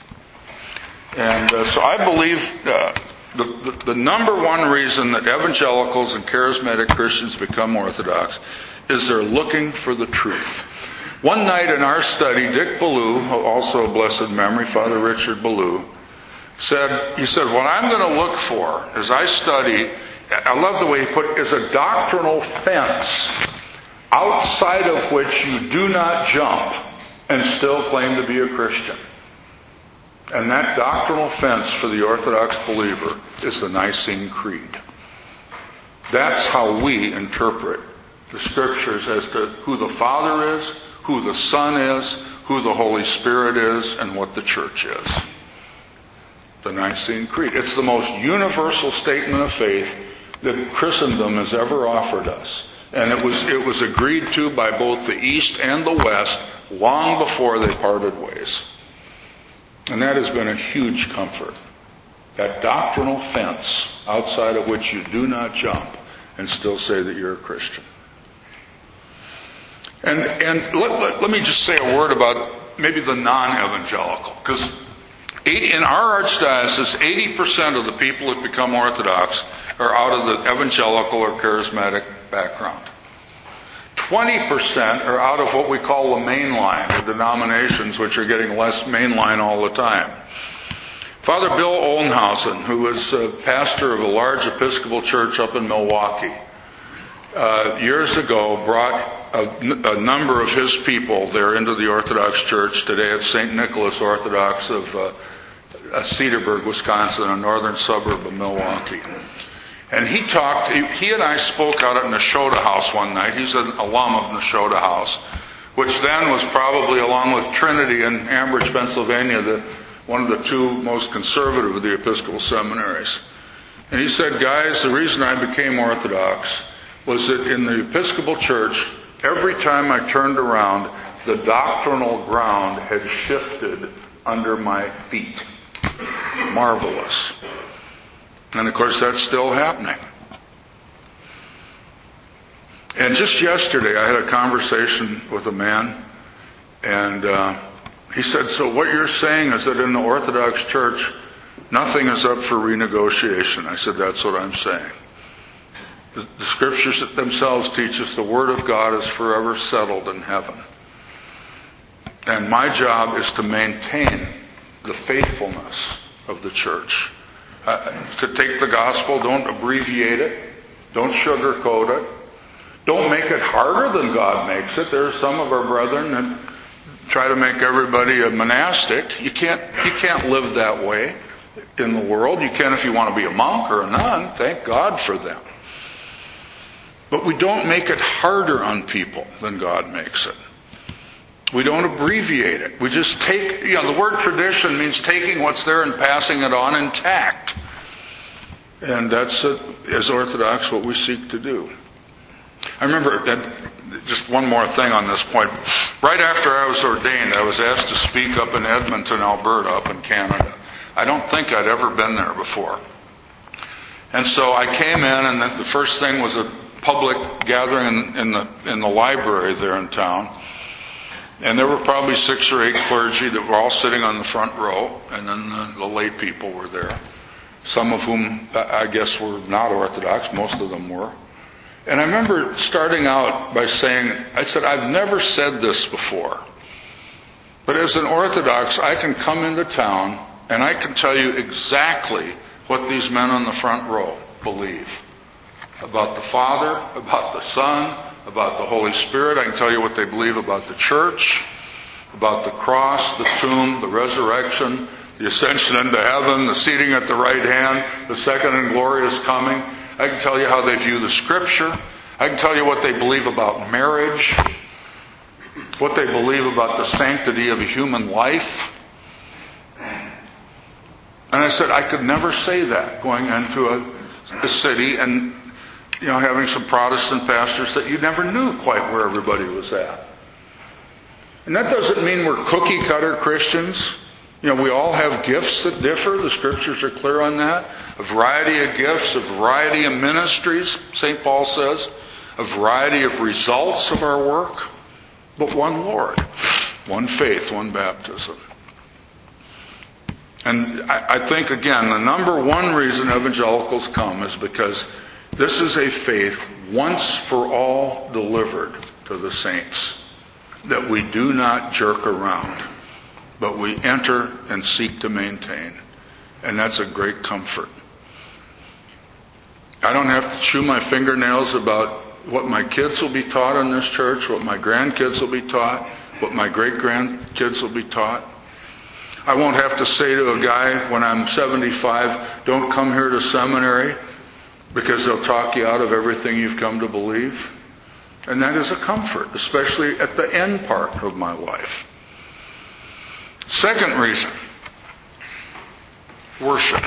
And uh, so I believe uh, the, the, the number one reason that evangelicals and charismatic Christians become Orthodox is they're looking for the truth. One night in our study, Dick Ballou, also a blessed memory, Father Richard Ballou, said, he said, what I'm going to look for as I study, I love the way he put it, is a doctrinal fence outside of which you do not jump and still claim to be a Christian. And that doctrinal fence for the Orthodox believer is the Nicene Creed. That's how we interpret the Scriptures as to who the Father is, who the Son is, who the Holy Spirit is, and what the Church is. The Nicene Creed. It's the most universal statement of faith that Christendom has ever offered us. And it was, it was agreed to by both the East and the West long before they parted ways. And that has been a huge comfort. That doctrinal fence outside of which you do not jump and still say that you're a Christian. And, and let, let, let me just say a word about maybe the non-evangelical. Because in our archdiocese, eighty percent of the people that become Orthodox are out of the evangelical or charismatic background. twenty percent are out of what we call the mainline, the denominations which are getting less mainline all the time. Father Bill Olnhausen, who was a pastor of a large Episcopal church up in Milwaukee, uh, years ago brought a, a number of his people there into the Orthodox Church. Today it's Saint Nicholas Orthodox of uh, Cedarburg, Wisconsin, a northern suburb of Milwaukee. And he talked, he, he and I spoke out at Nashotah House one night. He's an alum of Nashotah House, which then was probably, along with Trinity in Ambridge, Pennsylvania, the, one of the two most conservative of the Episcopal seminaries. And he said, guys, the reason I became Orthodox was that in the Episcopal Church, every time I turned around, the doctrinal ground had shifted under my feet. Marvelous. And of course, that's still happening. And just yesterday, I had a conversation with a man, and uh, he said, so what you're saying is that in the Orthodox Church, nothing is up for renegotiation. I said, that's what I'm saying. The, the Scriptures themselves teach us the Word of God is forever settled in heaven. And my job is to maintain the faithfulness of the church. Uh, to take the gospel, don't abbreviate it. Don't sugarcoat it. Don't make it harder than God makes it. There are some of our brethren that try to make everybody a monastic. You can't, you can't live that way in the world. You can if you want to be a monk or a nun. Thank God for them. But we don't make it harder on people than God makes it. We don't abbreviate it. We just take, you know, the word tradition means taking what's there and passing it on intact. And that's, uh, as Orthodox, what we seek to do. I remember that, just one more thing on this point. Right after I was ordained, I was asked to speak up in Edmonton, Alberta, up in Canada. I don't think I'd ever been there before. And so I came in, and the first thing was a public gathering in, in the in the library there in town. And there were probably six or eight clergy that were all sitting on the front row, and then the, the lay people were there. Some of whom, I guess, were not Orthodox. Most of them were. And I remember starting out by saying, I said, I've never said this before. But as an Orthodox, I can come into town and I can tell you exactly what these men on the front row believe. About the Father, about the Son, about the Holy Spirit. I can tell you what they believe about the church, about the cross, the tomb, the resurrection, the ascension into heaven, the seating at the right hand, the second and glorious coming. I can tell you how they view the Scripture. I can tell you what they believe about marriage, what they believe about the sanctity of a human life. And I said, I could never say that going into a, a city and, you know, having some Protestant pastors that you never knew quite where everybody was at. And that doesn't mean we're cookie cutter Christians. You know, we all have gifts that differ. The Scriptures are clear on that. A variety of gifts, a variety of ministries, Saint Paul says. A variety of results of our work. But one Lord. One faith, one baptism. And I, I think, again, the number one reason evangelicals come is because this is a faith once for all delivered to the saints. That we do not jerk around. But we enter and seek to maintain. And that's a great comfort. I don't have to chew my fingernails about what my kids will be taught in this church, what my grandkids will be taught, what my great-grandkids will be taught. I won't have to say to a guy when I'm seventy-five, don't come here to seminary, because they'll talk you out of everything you've come to believe. And that is a comfort, especially at the end part of my life. Second reason, worship.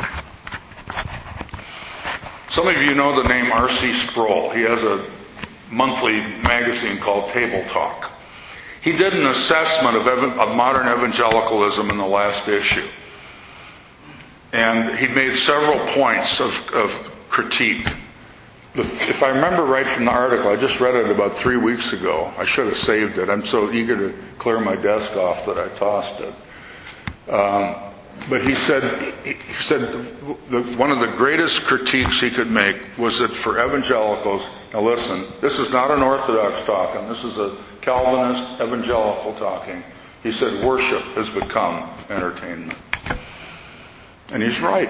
Some of you know the name R C Sproul. He has a monthly magazine called Table Talk. He did an assessment of, ev- of modern evangelicalism in the last issue. And he made several points of, of critique. If I remember right from the article, I just read it about three weeks ago. I should have saved it. I'm so eager to clear my desk off that I tossed it. Um, but he said, he said the, one of the greatest critiques he could make was that for evangelicals, now listen, this is not an Orthodox talking, this is a Calvinist evangelical talking. He said worship has become entertainment. And he's right.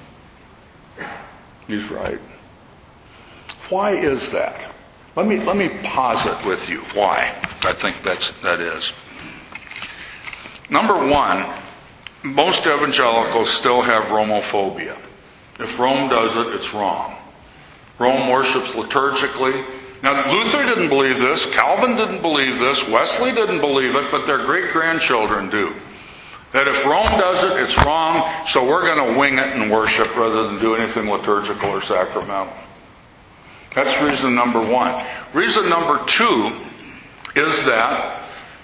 He's right. Why is that? Let me let me posit with you why I think that's that is. Number one, most evangelicals still have Romophobia. If Rome does it, it's wrong. Rome worships liturgically. Now, Luther didn't believe this, Calvin didn't believe this, Wesley didn't believe it, but their great-grandchildren do. That if Rome does it, it's wrong, so we're going to wing it and worship rather than do anything liturgical or sacramental. That's reason number one. Reason number two is that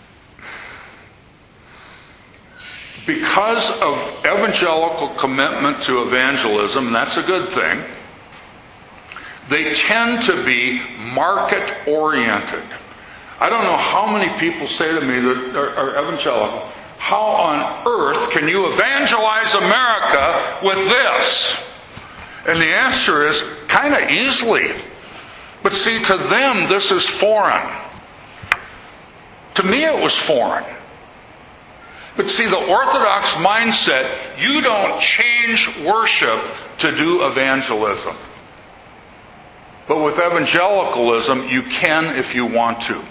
because of evangelical commitment to evangelism, and that's a good thing, they tend to be market-oriented. I don't know how many people say to me that are, are evangelical, how on earth can you evangelize America with this? And the answer is kind of easily. But see, to them, this is foreign. To me, it was foreign. But see, the Orthodox mindset, you don't change worship to do evangelism. But with evangelicalism, you can if you want to.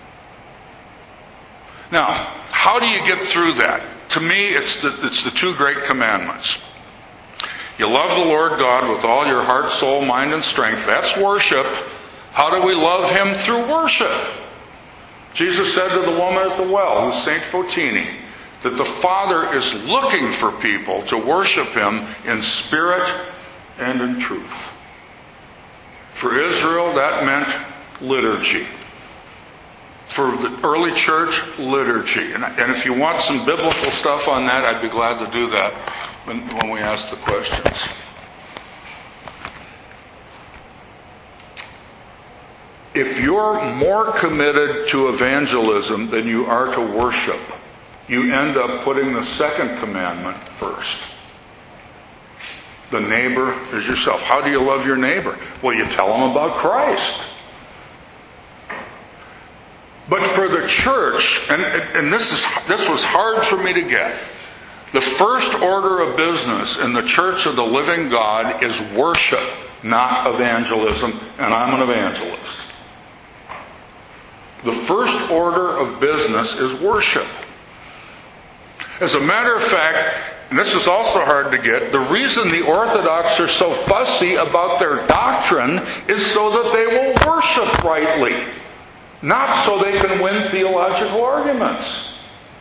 Now, how do you get through that? To me, it's the, it's the two great commandments. You love the Lord God with all your heart, soul, mind, and strength. That's worship. How do we love Him? Through worship. Jesus said to the woman at the well, who's Saint Fotini, that the Father is looking for people to worship Him in spirit and in truth. For Israel, that meant liturgy. For the early church, liturgy. And, and if you want some biblical stuff on that, I'd be glad to do that when, when we ask the questions. If you're more committed to evangelism than you are to worship, you end up putting the second commandment first. The neighbor is yourself. How do you love your neighbor? Well, you tell them about Christ. But for the church, and, and this is this was hard for me to get, the first order of business in the Church of the Living God is worship, not evangelism, and I'm an evangelist. The first order of business is worship. As a matter of fact, and this is also hard to get, the reason the Orthodox are so fussy about their doctrine is so that they will worship rightly, not so they can win theological arguments.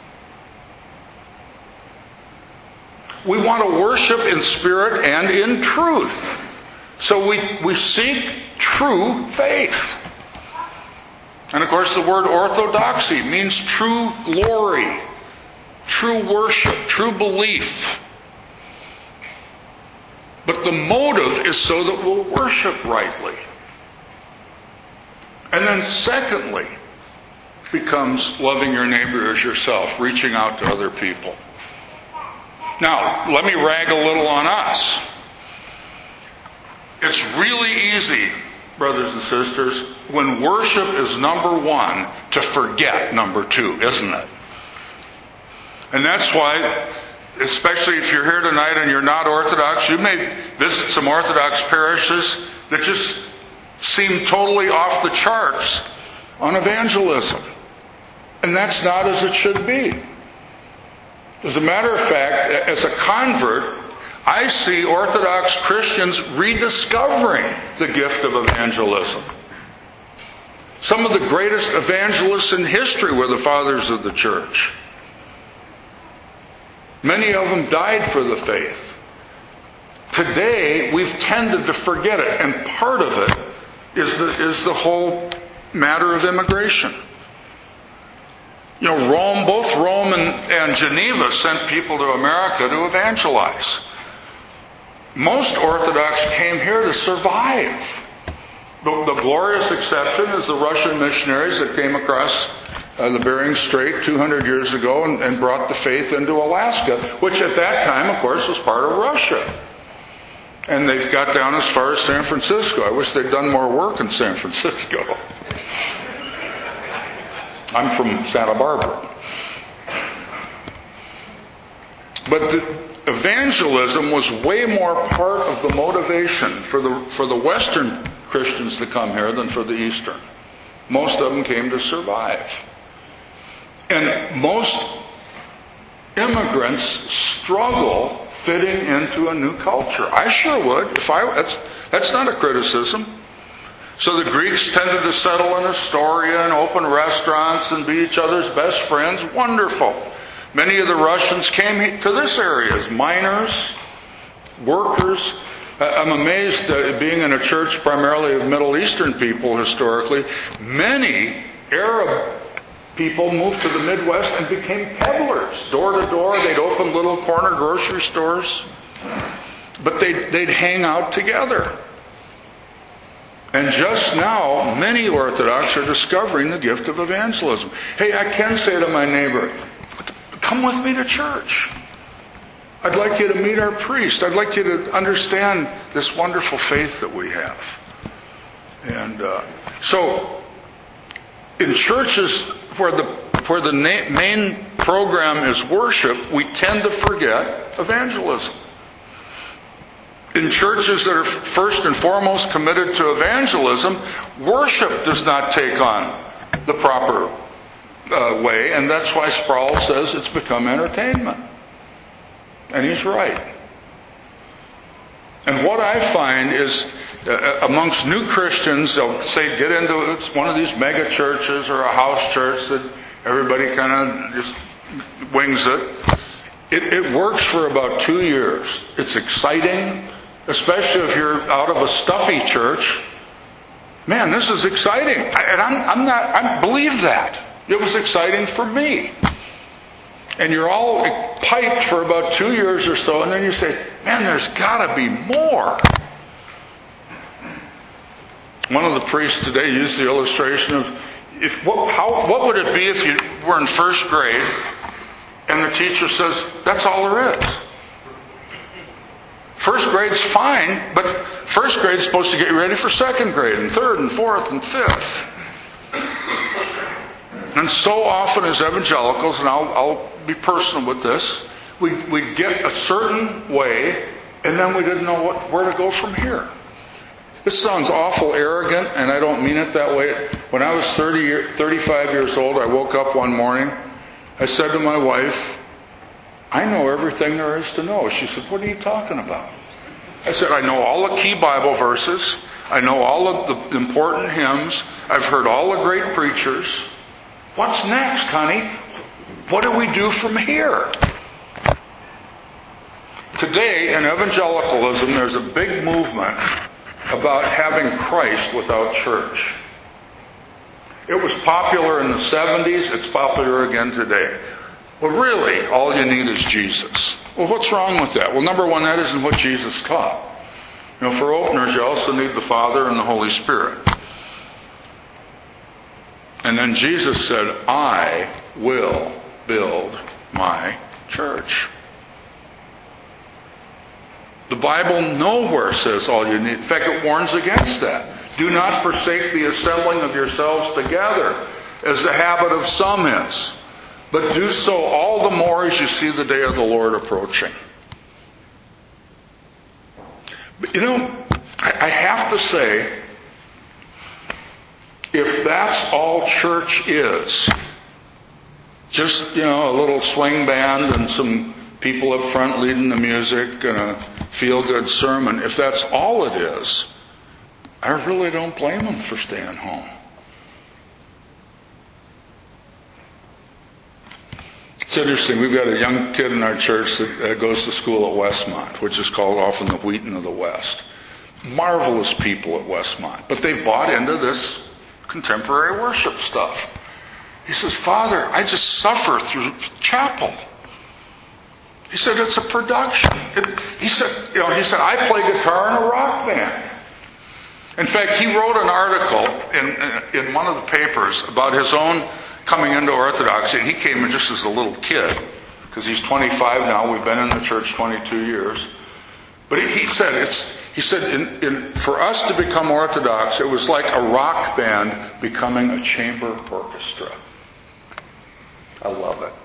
We want to worship in spirit and in truth. So we, we seek true faith. And of course the word orthodoxy means true glory, true worship, true belief. But the motive is so that we'll worship rightly. And then secondly, becomes loving your neighbor as yourself, reaching out to other people. Now, let me rag a little on us. It's really easy, brothers and sisters, when worship is number one, to forget number two, isn't it? And that's why, especially if you're here tonight and you're not Orthodox, you may visit some Orthodox parishes that just seem totally off the charts on evangelism. And that's not as it should be. As a matter of fact, as a convert, I see Orthodox Christians rediscovering the gift of evangelism. Some of the greatest evangelists in history were the fathers of the church. Many of them died for the faith. Today, we've tended to forget it, and part of it is the, is the whole matter of immigration. You know, Rome, both Rome and, and Geneva sent people to America to evangelize. Most Orthodox came here to survive. The, the glorious exception is the Russian missionaries that came across uh, the Bering Strait two hundred years ago and, and brought the faith into Alaska, which at that time, of course, was part of Russia. And they got down as far as San Francisco. I wish they'd done more work in San Francisco. I'm from Santa Barbara. But the evangelism was way more part of the motivation for the for the Western Christians to come here than for the Eastern. Most of them came to survive. And most immigrants struggle fitting into a new culture. I sure would. If I that's that's not a criticism. So the Greeks tended to settle in Astoria and open restaurants and be each other's best friends. Wonderful. Many of the Russians came to this area as miners, workers. I'm amazed, uh, being in a church primarily of Middle Eastern people historically, many Arab people moved to the Midwest and became peddlers. Door to door, they'd open little corner grocery stores. But they'd, they'd hang out together. And just now, many Orthodox are discovering the gift of evangelism. Hey, I can say to my neighbor, come with me to church. I'd like you to meet our priest. I'd like you to understand this wonderful faith that we have. And uh, so, in churches where the where the na- main program is worship, we tend to forget evangelism. In churches that are first and foremost committed to evangelism, worship does not take on the proper uh, way, and that's why Sproul says it's become entertainment. And he's right. And what I find is, uh, amongst new Christians, they'll say, get into it's one of these mega churches or a house church that everybody kind of just wings it. it. It works for about two years. It's exciting, especially if you're out of a stuffy church. Man, this is exciting. And I'm, I'm not, I believe that. It was exciting for me. And you're all piped for about two years or so, and then you say, man, there's got to be more. One of the priests today used the illustration of, if what, how, what would it be if you were in first grade and the teacher says, that's all there is? First grade's fine, but first grade's supposed to get you ready for second grade and third and fourth and fifth. And so often as evangelicals, and I'll, I'll be personal with this, we we get a certain way, and then we didn't know what, where to go from here. This sounds awful arrogant, and I don't mean it that way. When I was thirty, thirty-five years old, I woke up one morning. I said to my wife, I know everything there is to know. She said, what are you talking about? I said, I know all the key Bible verses. I know all of the important hymns. I've heard all the great preachers. What's next, honey? What do we do from here? Today, in evangelicalism, there's a big movement about having Christ without church. It was popular in the seventies. It's popular again today. Well, really, all you need is Jesus. Well, what's wrong with that? Well, number one, that isn't what Jesus taught. You know, for openers, you also need the Father and the Holy Spirit. And then Jesus said, I will build my church. The Bible nowhere says all you need. In fact, it warns against that. Do not forsake the assembling of yourselves together, as the habit of some is, but do so all the more as you see the day of the Lord approaching. But you know, I have to say, if that's all church is, just, you know, a little swing band and some people up front leading the music and a feel-good sermon, if that's all it is, I really don't blame them for staying home. It's interesting, we've got a young kid in our church that goes to school at Westmont, which is called often the Wheaton of the West. Marvelous people at Westmont, but they bought into this contemporary worship stuff. He says, Father, I just suffer through chapel. He said, it's a production. It, he said, you know, he said, I play guitar in a rock band. In fact, he wrote an article in, in one of the papers about his own coming into Orthodoxy. And he came in just as a little kid, because he's twenty-five now. We've been in the church twenty-two years. But he, he said, it's, he said, in, in, for us to become Orthodox, it was like a rock band becoming a chamber orchestra. I love it.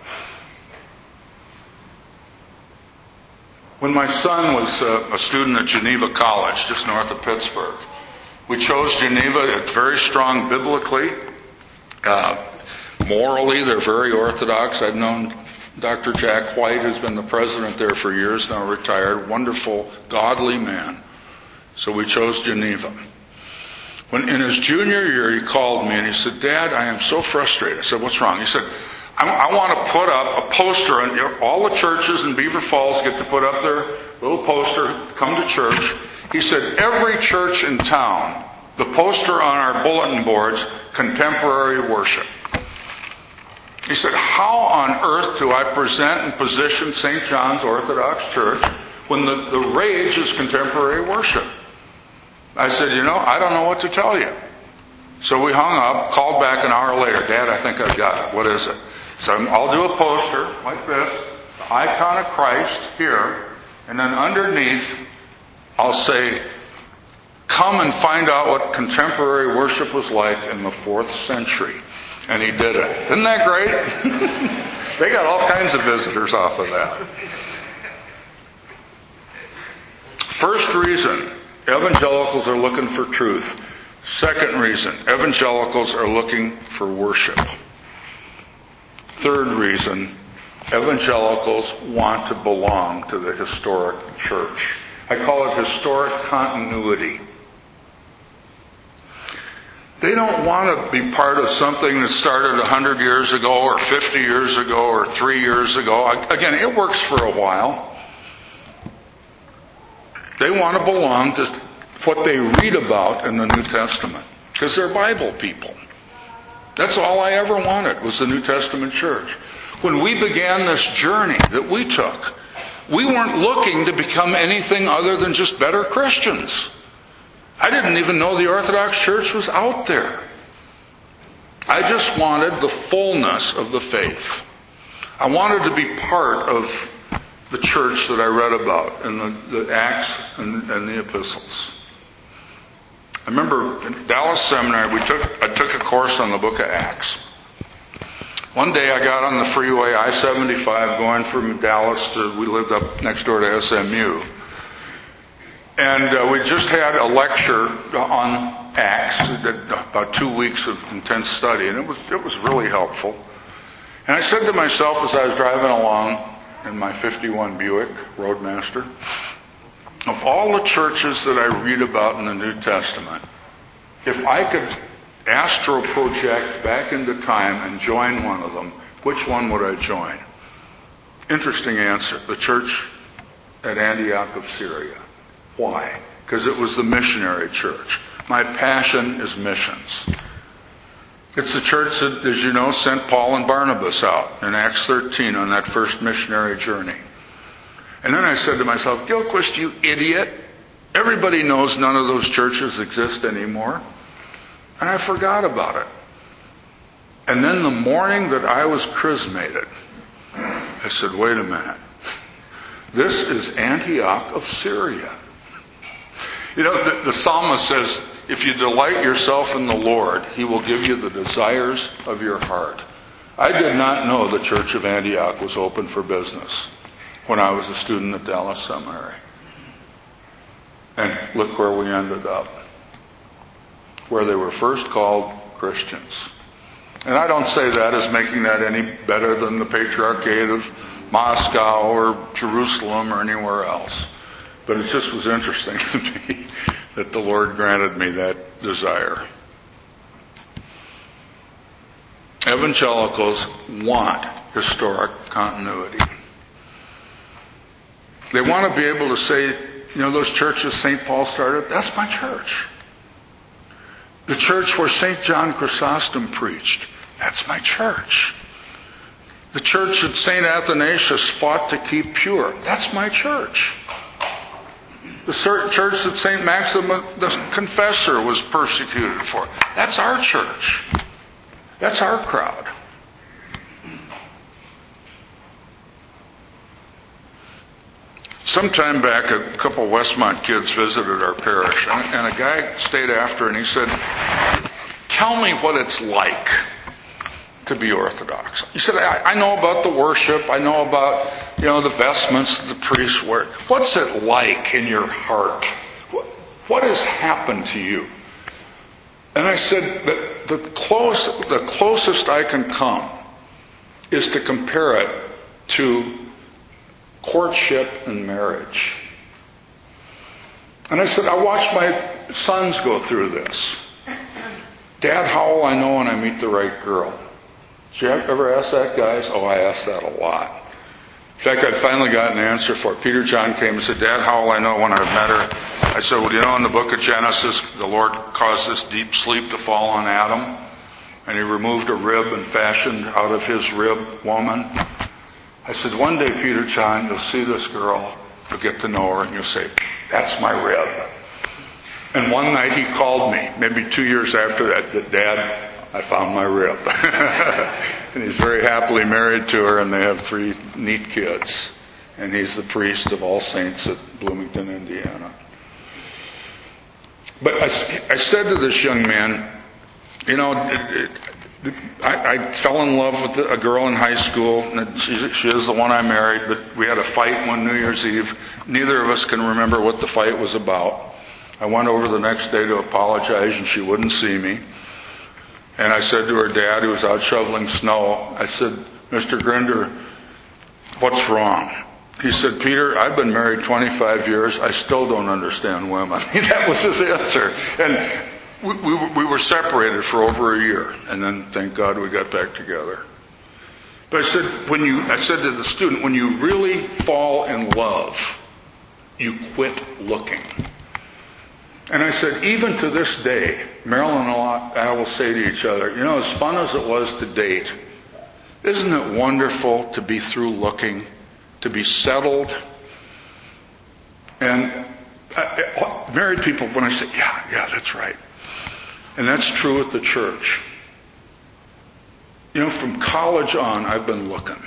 When my son was a, a student at Geneva College, just north of Pittsburgh, we chose Geneva. It's very strong biblically. Uh, morally, they're very Orthodox. I've known Doctor Jack White, who's been the president there for years, now retired. Wonderful, godly man. So we chose Geneva. When in his junior year, he called me and he said, Dad, I am so frustrated. I said, what's wrong? He said, I, I want to put up a poster, and all the churches in Beaver Falls get to put up their little poster, come to church. He said, every church in town, the poster on our bulletin boards, contemporary worship. He said, how on earth do I present and position Saint John's Orthodox Church when the, the rage is contemporary worship? I said, you know, I don't know what to tell you. So we hung up, called back an hour later. Dad, I think I've got it. What is it? So I'll do a poster like this. the icon of Christ here, and then underneath I'll say, come and find out what contemporary worship was like in the fourth century. And he did it. Isn't that great? They got all kinds of visitors off of that. First reason, evangelicals are looking for truth. Second reason, evangelicals are looking for worship. Third reason, evangelicals want to belong to the historic church. I call it historic continuity. They don't want to be part of something that started one hundred years ago or fifty years ago or three years ago. Again, it works for a while. They want to belong to what they read about in the New Testament because they're Bible people. That's all I ever wanted was the New Testament church. When we began this journey that we took, we weren't looking to become anything other than just better Christians. I didn't even know the Orthodox Church was out there. I just wanted the fullness of the faith. I wanted to be part of the church that I read about in the, the Acts and, and the epistles. I remember in Dallas Seminary, we took I took a course on the book of Acts. One day I got on the freeway, I seventy-five, going from Dallas to, we lived up next door to S M U. And uh, we just had a lecture on Acts, about two weeks of intense study, and it was it was really helpful. And I said to myself as I was driving along in my fifty-one Buick Roadmaster, of all the churches that I read about in the New Testament, if I could astro project back into time and join one of them, which one would I join? Interesting answer. The church at Antioch of Syria. Why? Because it was the missionary church. My passion is missions. It's the church that, as you know, sent Paul and Barnabas out in Acts thirteen on that first missionary journey. And then I said to myself, Gilchrist, you idiot. Everybody knows none of those churches exist anymore. And I forgot about it. And then the morning that I was chrismated, I said, wait a minute. This is Antioch of Syria. You know, the, the psalmist says, if you delight yourself in the Lord, He will give you the desires of your heart. I did not know the Church of Antioch was open for business when I was a student at Dallas Seminary. And look where we ended up. Where they were first called Christians. And I don't say that as making that any better than the Patriarchate of Moscow or Jerusalem or anywhere else. But it just was interesting to me that the Lord granted me that desire. Evangelicals want historic continuity. They want to be able to say, you know, those churches Saint Paul started, that's my church. The church where Saint John Chrysostom preached, that's my church. The church that Saint Athanasius fought to keep pure, that's my church. The church that Saint Maxim the Confessor was persecuted for, that's our church. That's our crowd. Sometime back, a couple of Westmont kids visited our parish, and a guy stayed after, and he said, tell me what it's like to be Orthodox. He said, I, I know about the worship, I know about, you know, the vestments the priests wear. What's it like in your heart? What, what has happened to you? And I said, that the, close, the closest I can come is to compare it to courtship and marriage. And I said, I watched my sons go through this. Dad, how will I know when I meet the right girl? Did you ever ask that, guys? Oh, I asked that a lot. In fact, I finally got an answer for it. Peter John came and said, Dad, how will I know when I've met her? I said, well, you know, in the book of Genesis, the Lord caused this deep sleep to fall on Adam, and He removed a rib and fashioned out of his rib woman. I said, one day, Peter John, you'll see this girl, you'll get to know her, and you'll say, that's my rib. And one night he called me, maybe two years after that, that Dad, I found my rib. And he's very happily married to her, and they have three neat kids. And he's the priest of All Saints at Bloomington, Indiana. But I, I said to this young man, you know, it, it, I, I fell in love with a girl in high school, and she, she is the one I married, but we had a fight one New Year's Eve. Neither of us can remember what the fight was about. I went over the next day to apologize, and she wouldn't see me. And I said to her dad, who was out shoveling snow, I said, Mister Grinder, what's wrong? He said, Peter, I've been married twenty-five years. I still don't understand women. That was his answer. And we, we, we were separated for over a year. And then, thank God, we got back together. But I said, when you, I said to the student, when you really fall in love, you quit looking. And I said, even to this day, Marilyn and I will say to each other, you know, as fun as it was to date, isn't it wonderful to be through looking, to be settled? And I, married people, when I say, yeah, yeah, that's right. And that's true at the church. You know, from college on, I've been looking.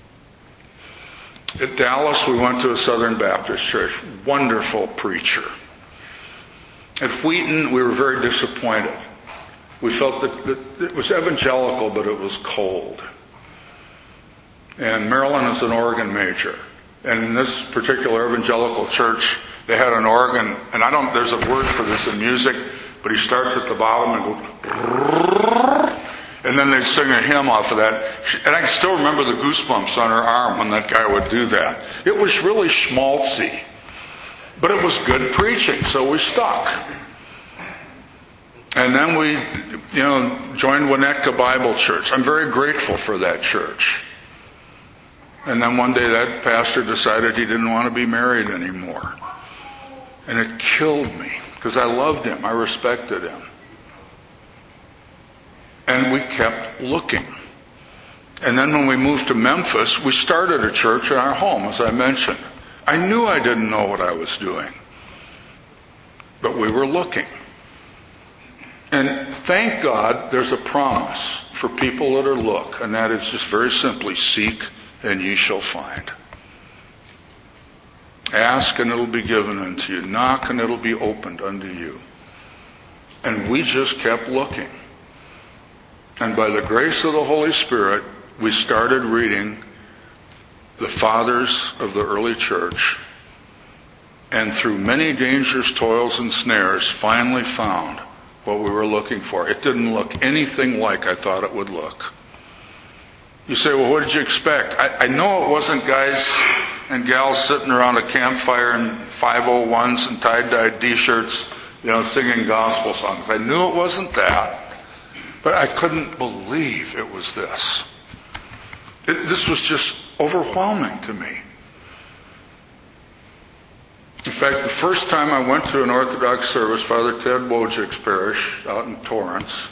At Dallas, we went to a Southern Baptist church. Wonderful preacher. At Wheaton, we were very disappointed. We felt that, that it was evangelical, but it was cold. And Marilyn is an organ major. And in this particular evangelical church, they had an organ, and I don't, there's a word for this in music, but he starts at the bottom and goes, and then they sing a hymn off of that. And I can still remember the goosebumps on her arm when that guy would do that. It was really schmaltzy. But it was good preaching, so we stuck. And then we, you know, joined Winnetka Bible Church. I'm very grateful for that church. And then one day that pastor decided he didn't want to be married anymore. And it killed me, because I loved him, I respected him. And we kept looking. And then when we moved to Memphis, we started a church in our home, as I mentioned. I knew I didn't know what I was doing. But we were looking. And thank God there's a promise for people that are look, and that is just very simply, seek and ye shall find. Ask and it'll be given unto you. Knock and it'll be opened unto you. And we just kept looking. And by the grace of the Holy Spirit, we started reading the fathers of the early church, and through many dangers, toils, and snares, finally found what we were looking for. It didn't look anything like I thought it would look. You say, well, what did you expect? I, I know it wasn't guys and gals sitting around a campfire in five oh ones and tie-dye t-shirts, you know, singing gospel songs. I knew it wasn't that, but I couldn't believe it was this. It, this was just overwhelming to me. In fact, the first time I went to an Orthodox service, Father Ted Wojcik's parish out in Torrance,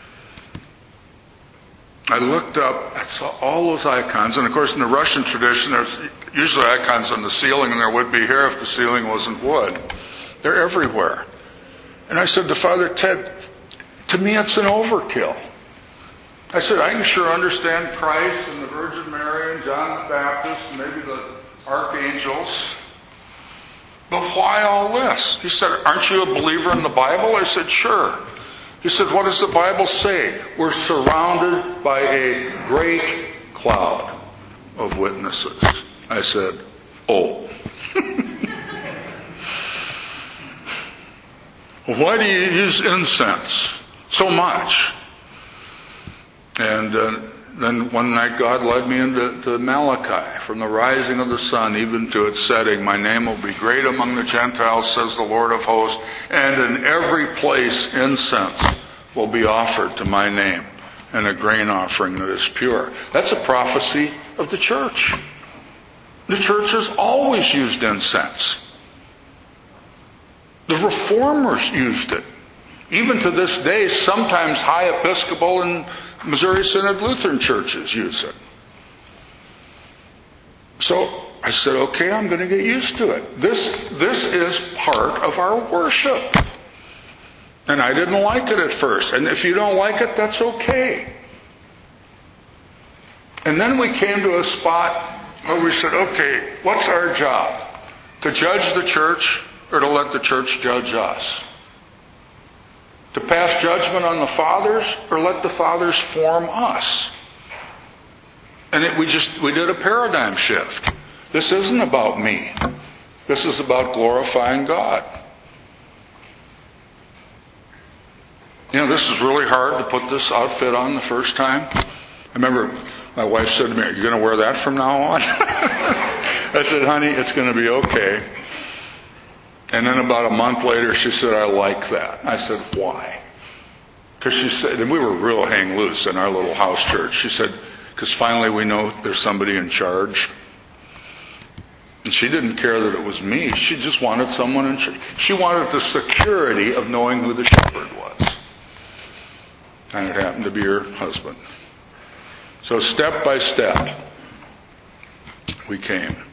I looked up, I saw all those icons, and of course in the Russian tradition there's usually icons on the ceiling, and there would be here if the ceiling wasn't wood. They're everywhere. And I said to Father Ted, to me it's an overkill. I said, I can sure understand Christ and the Virgin Mary and John the Baptist and maybe the archangels, but why all this? He said, aren't you a believer in the Bible? I said, sure. He said, what does the Bible say? We're surrounded by a great cloud of witnesses. I said, oh. Why do you use incense so much? And uh, then one night God led me into to Malachi. From the rising of the sun even to its setting, my name will be great among the Gentiles, says the Lord of hosts. And in every place incense will be offered to my name, and a grain offering that is pure. That's a prophecy of the church. The church has always used incense. The reformers used it. Even to this day, sometimes high Episcopal and Missouri Synod Lutheran churches use it. So I said, okay, I'm going to get used to it. This, this is part of our worship. And I didn't like it at first. And if you don't like it, that's okay. And then we came to a spot where we said, okay, what's our job? To judge the church or to let the church judge us? To pass judgment on the fathers or let the fathers form us? And it, we just, we did a paradigm shift. This isn't about me. This is about glorifying God. You know, this is really hard to put this outfit on the first time. I remember my wife said to me, are you going to wear that from now on? I said, honey, it's going to be okay. And then about a month later, she said, I like that. I said, why? Because she said, and we were real hang loose in our little house church. She said, because finally we know there's somebody in charge. And she didn't care that it was me. She just wanted someone in charge. She wanted the security of knowing who the shepherd was. And it happened to be her husband. So step by step, we came.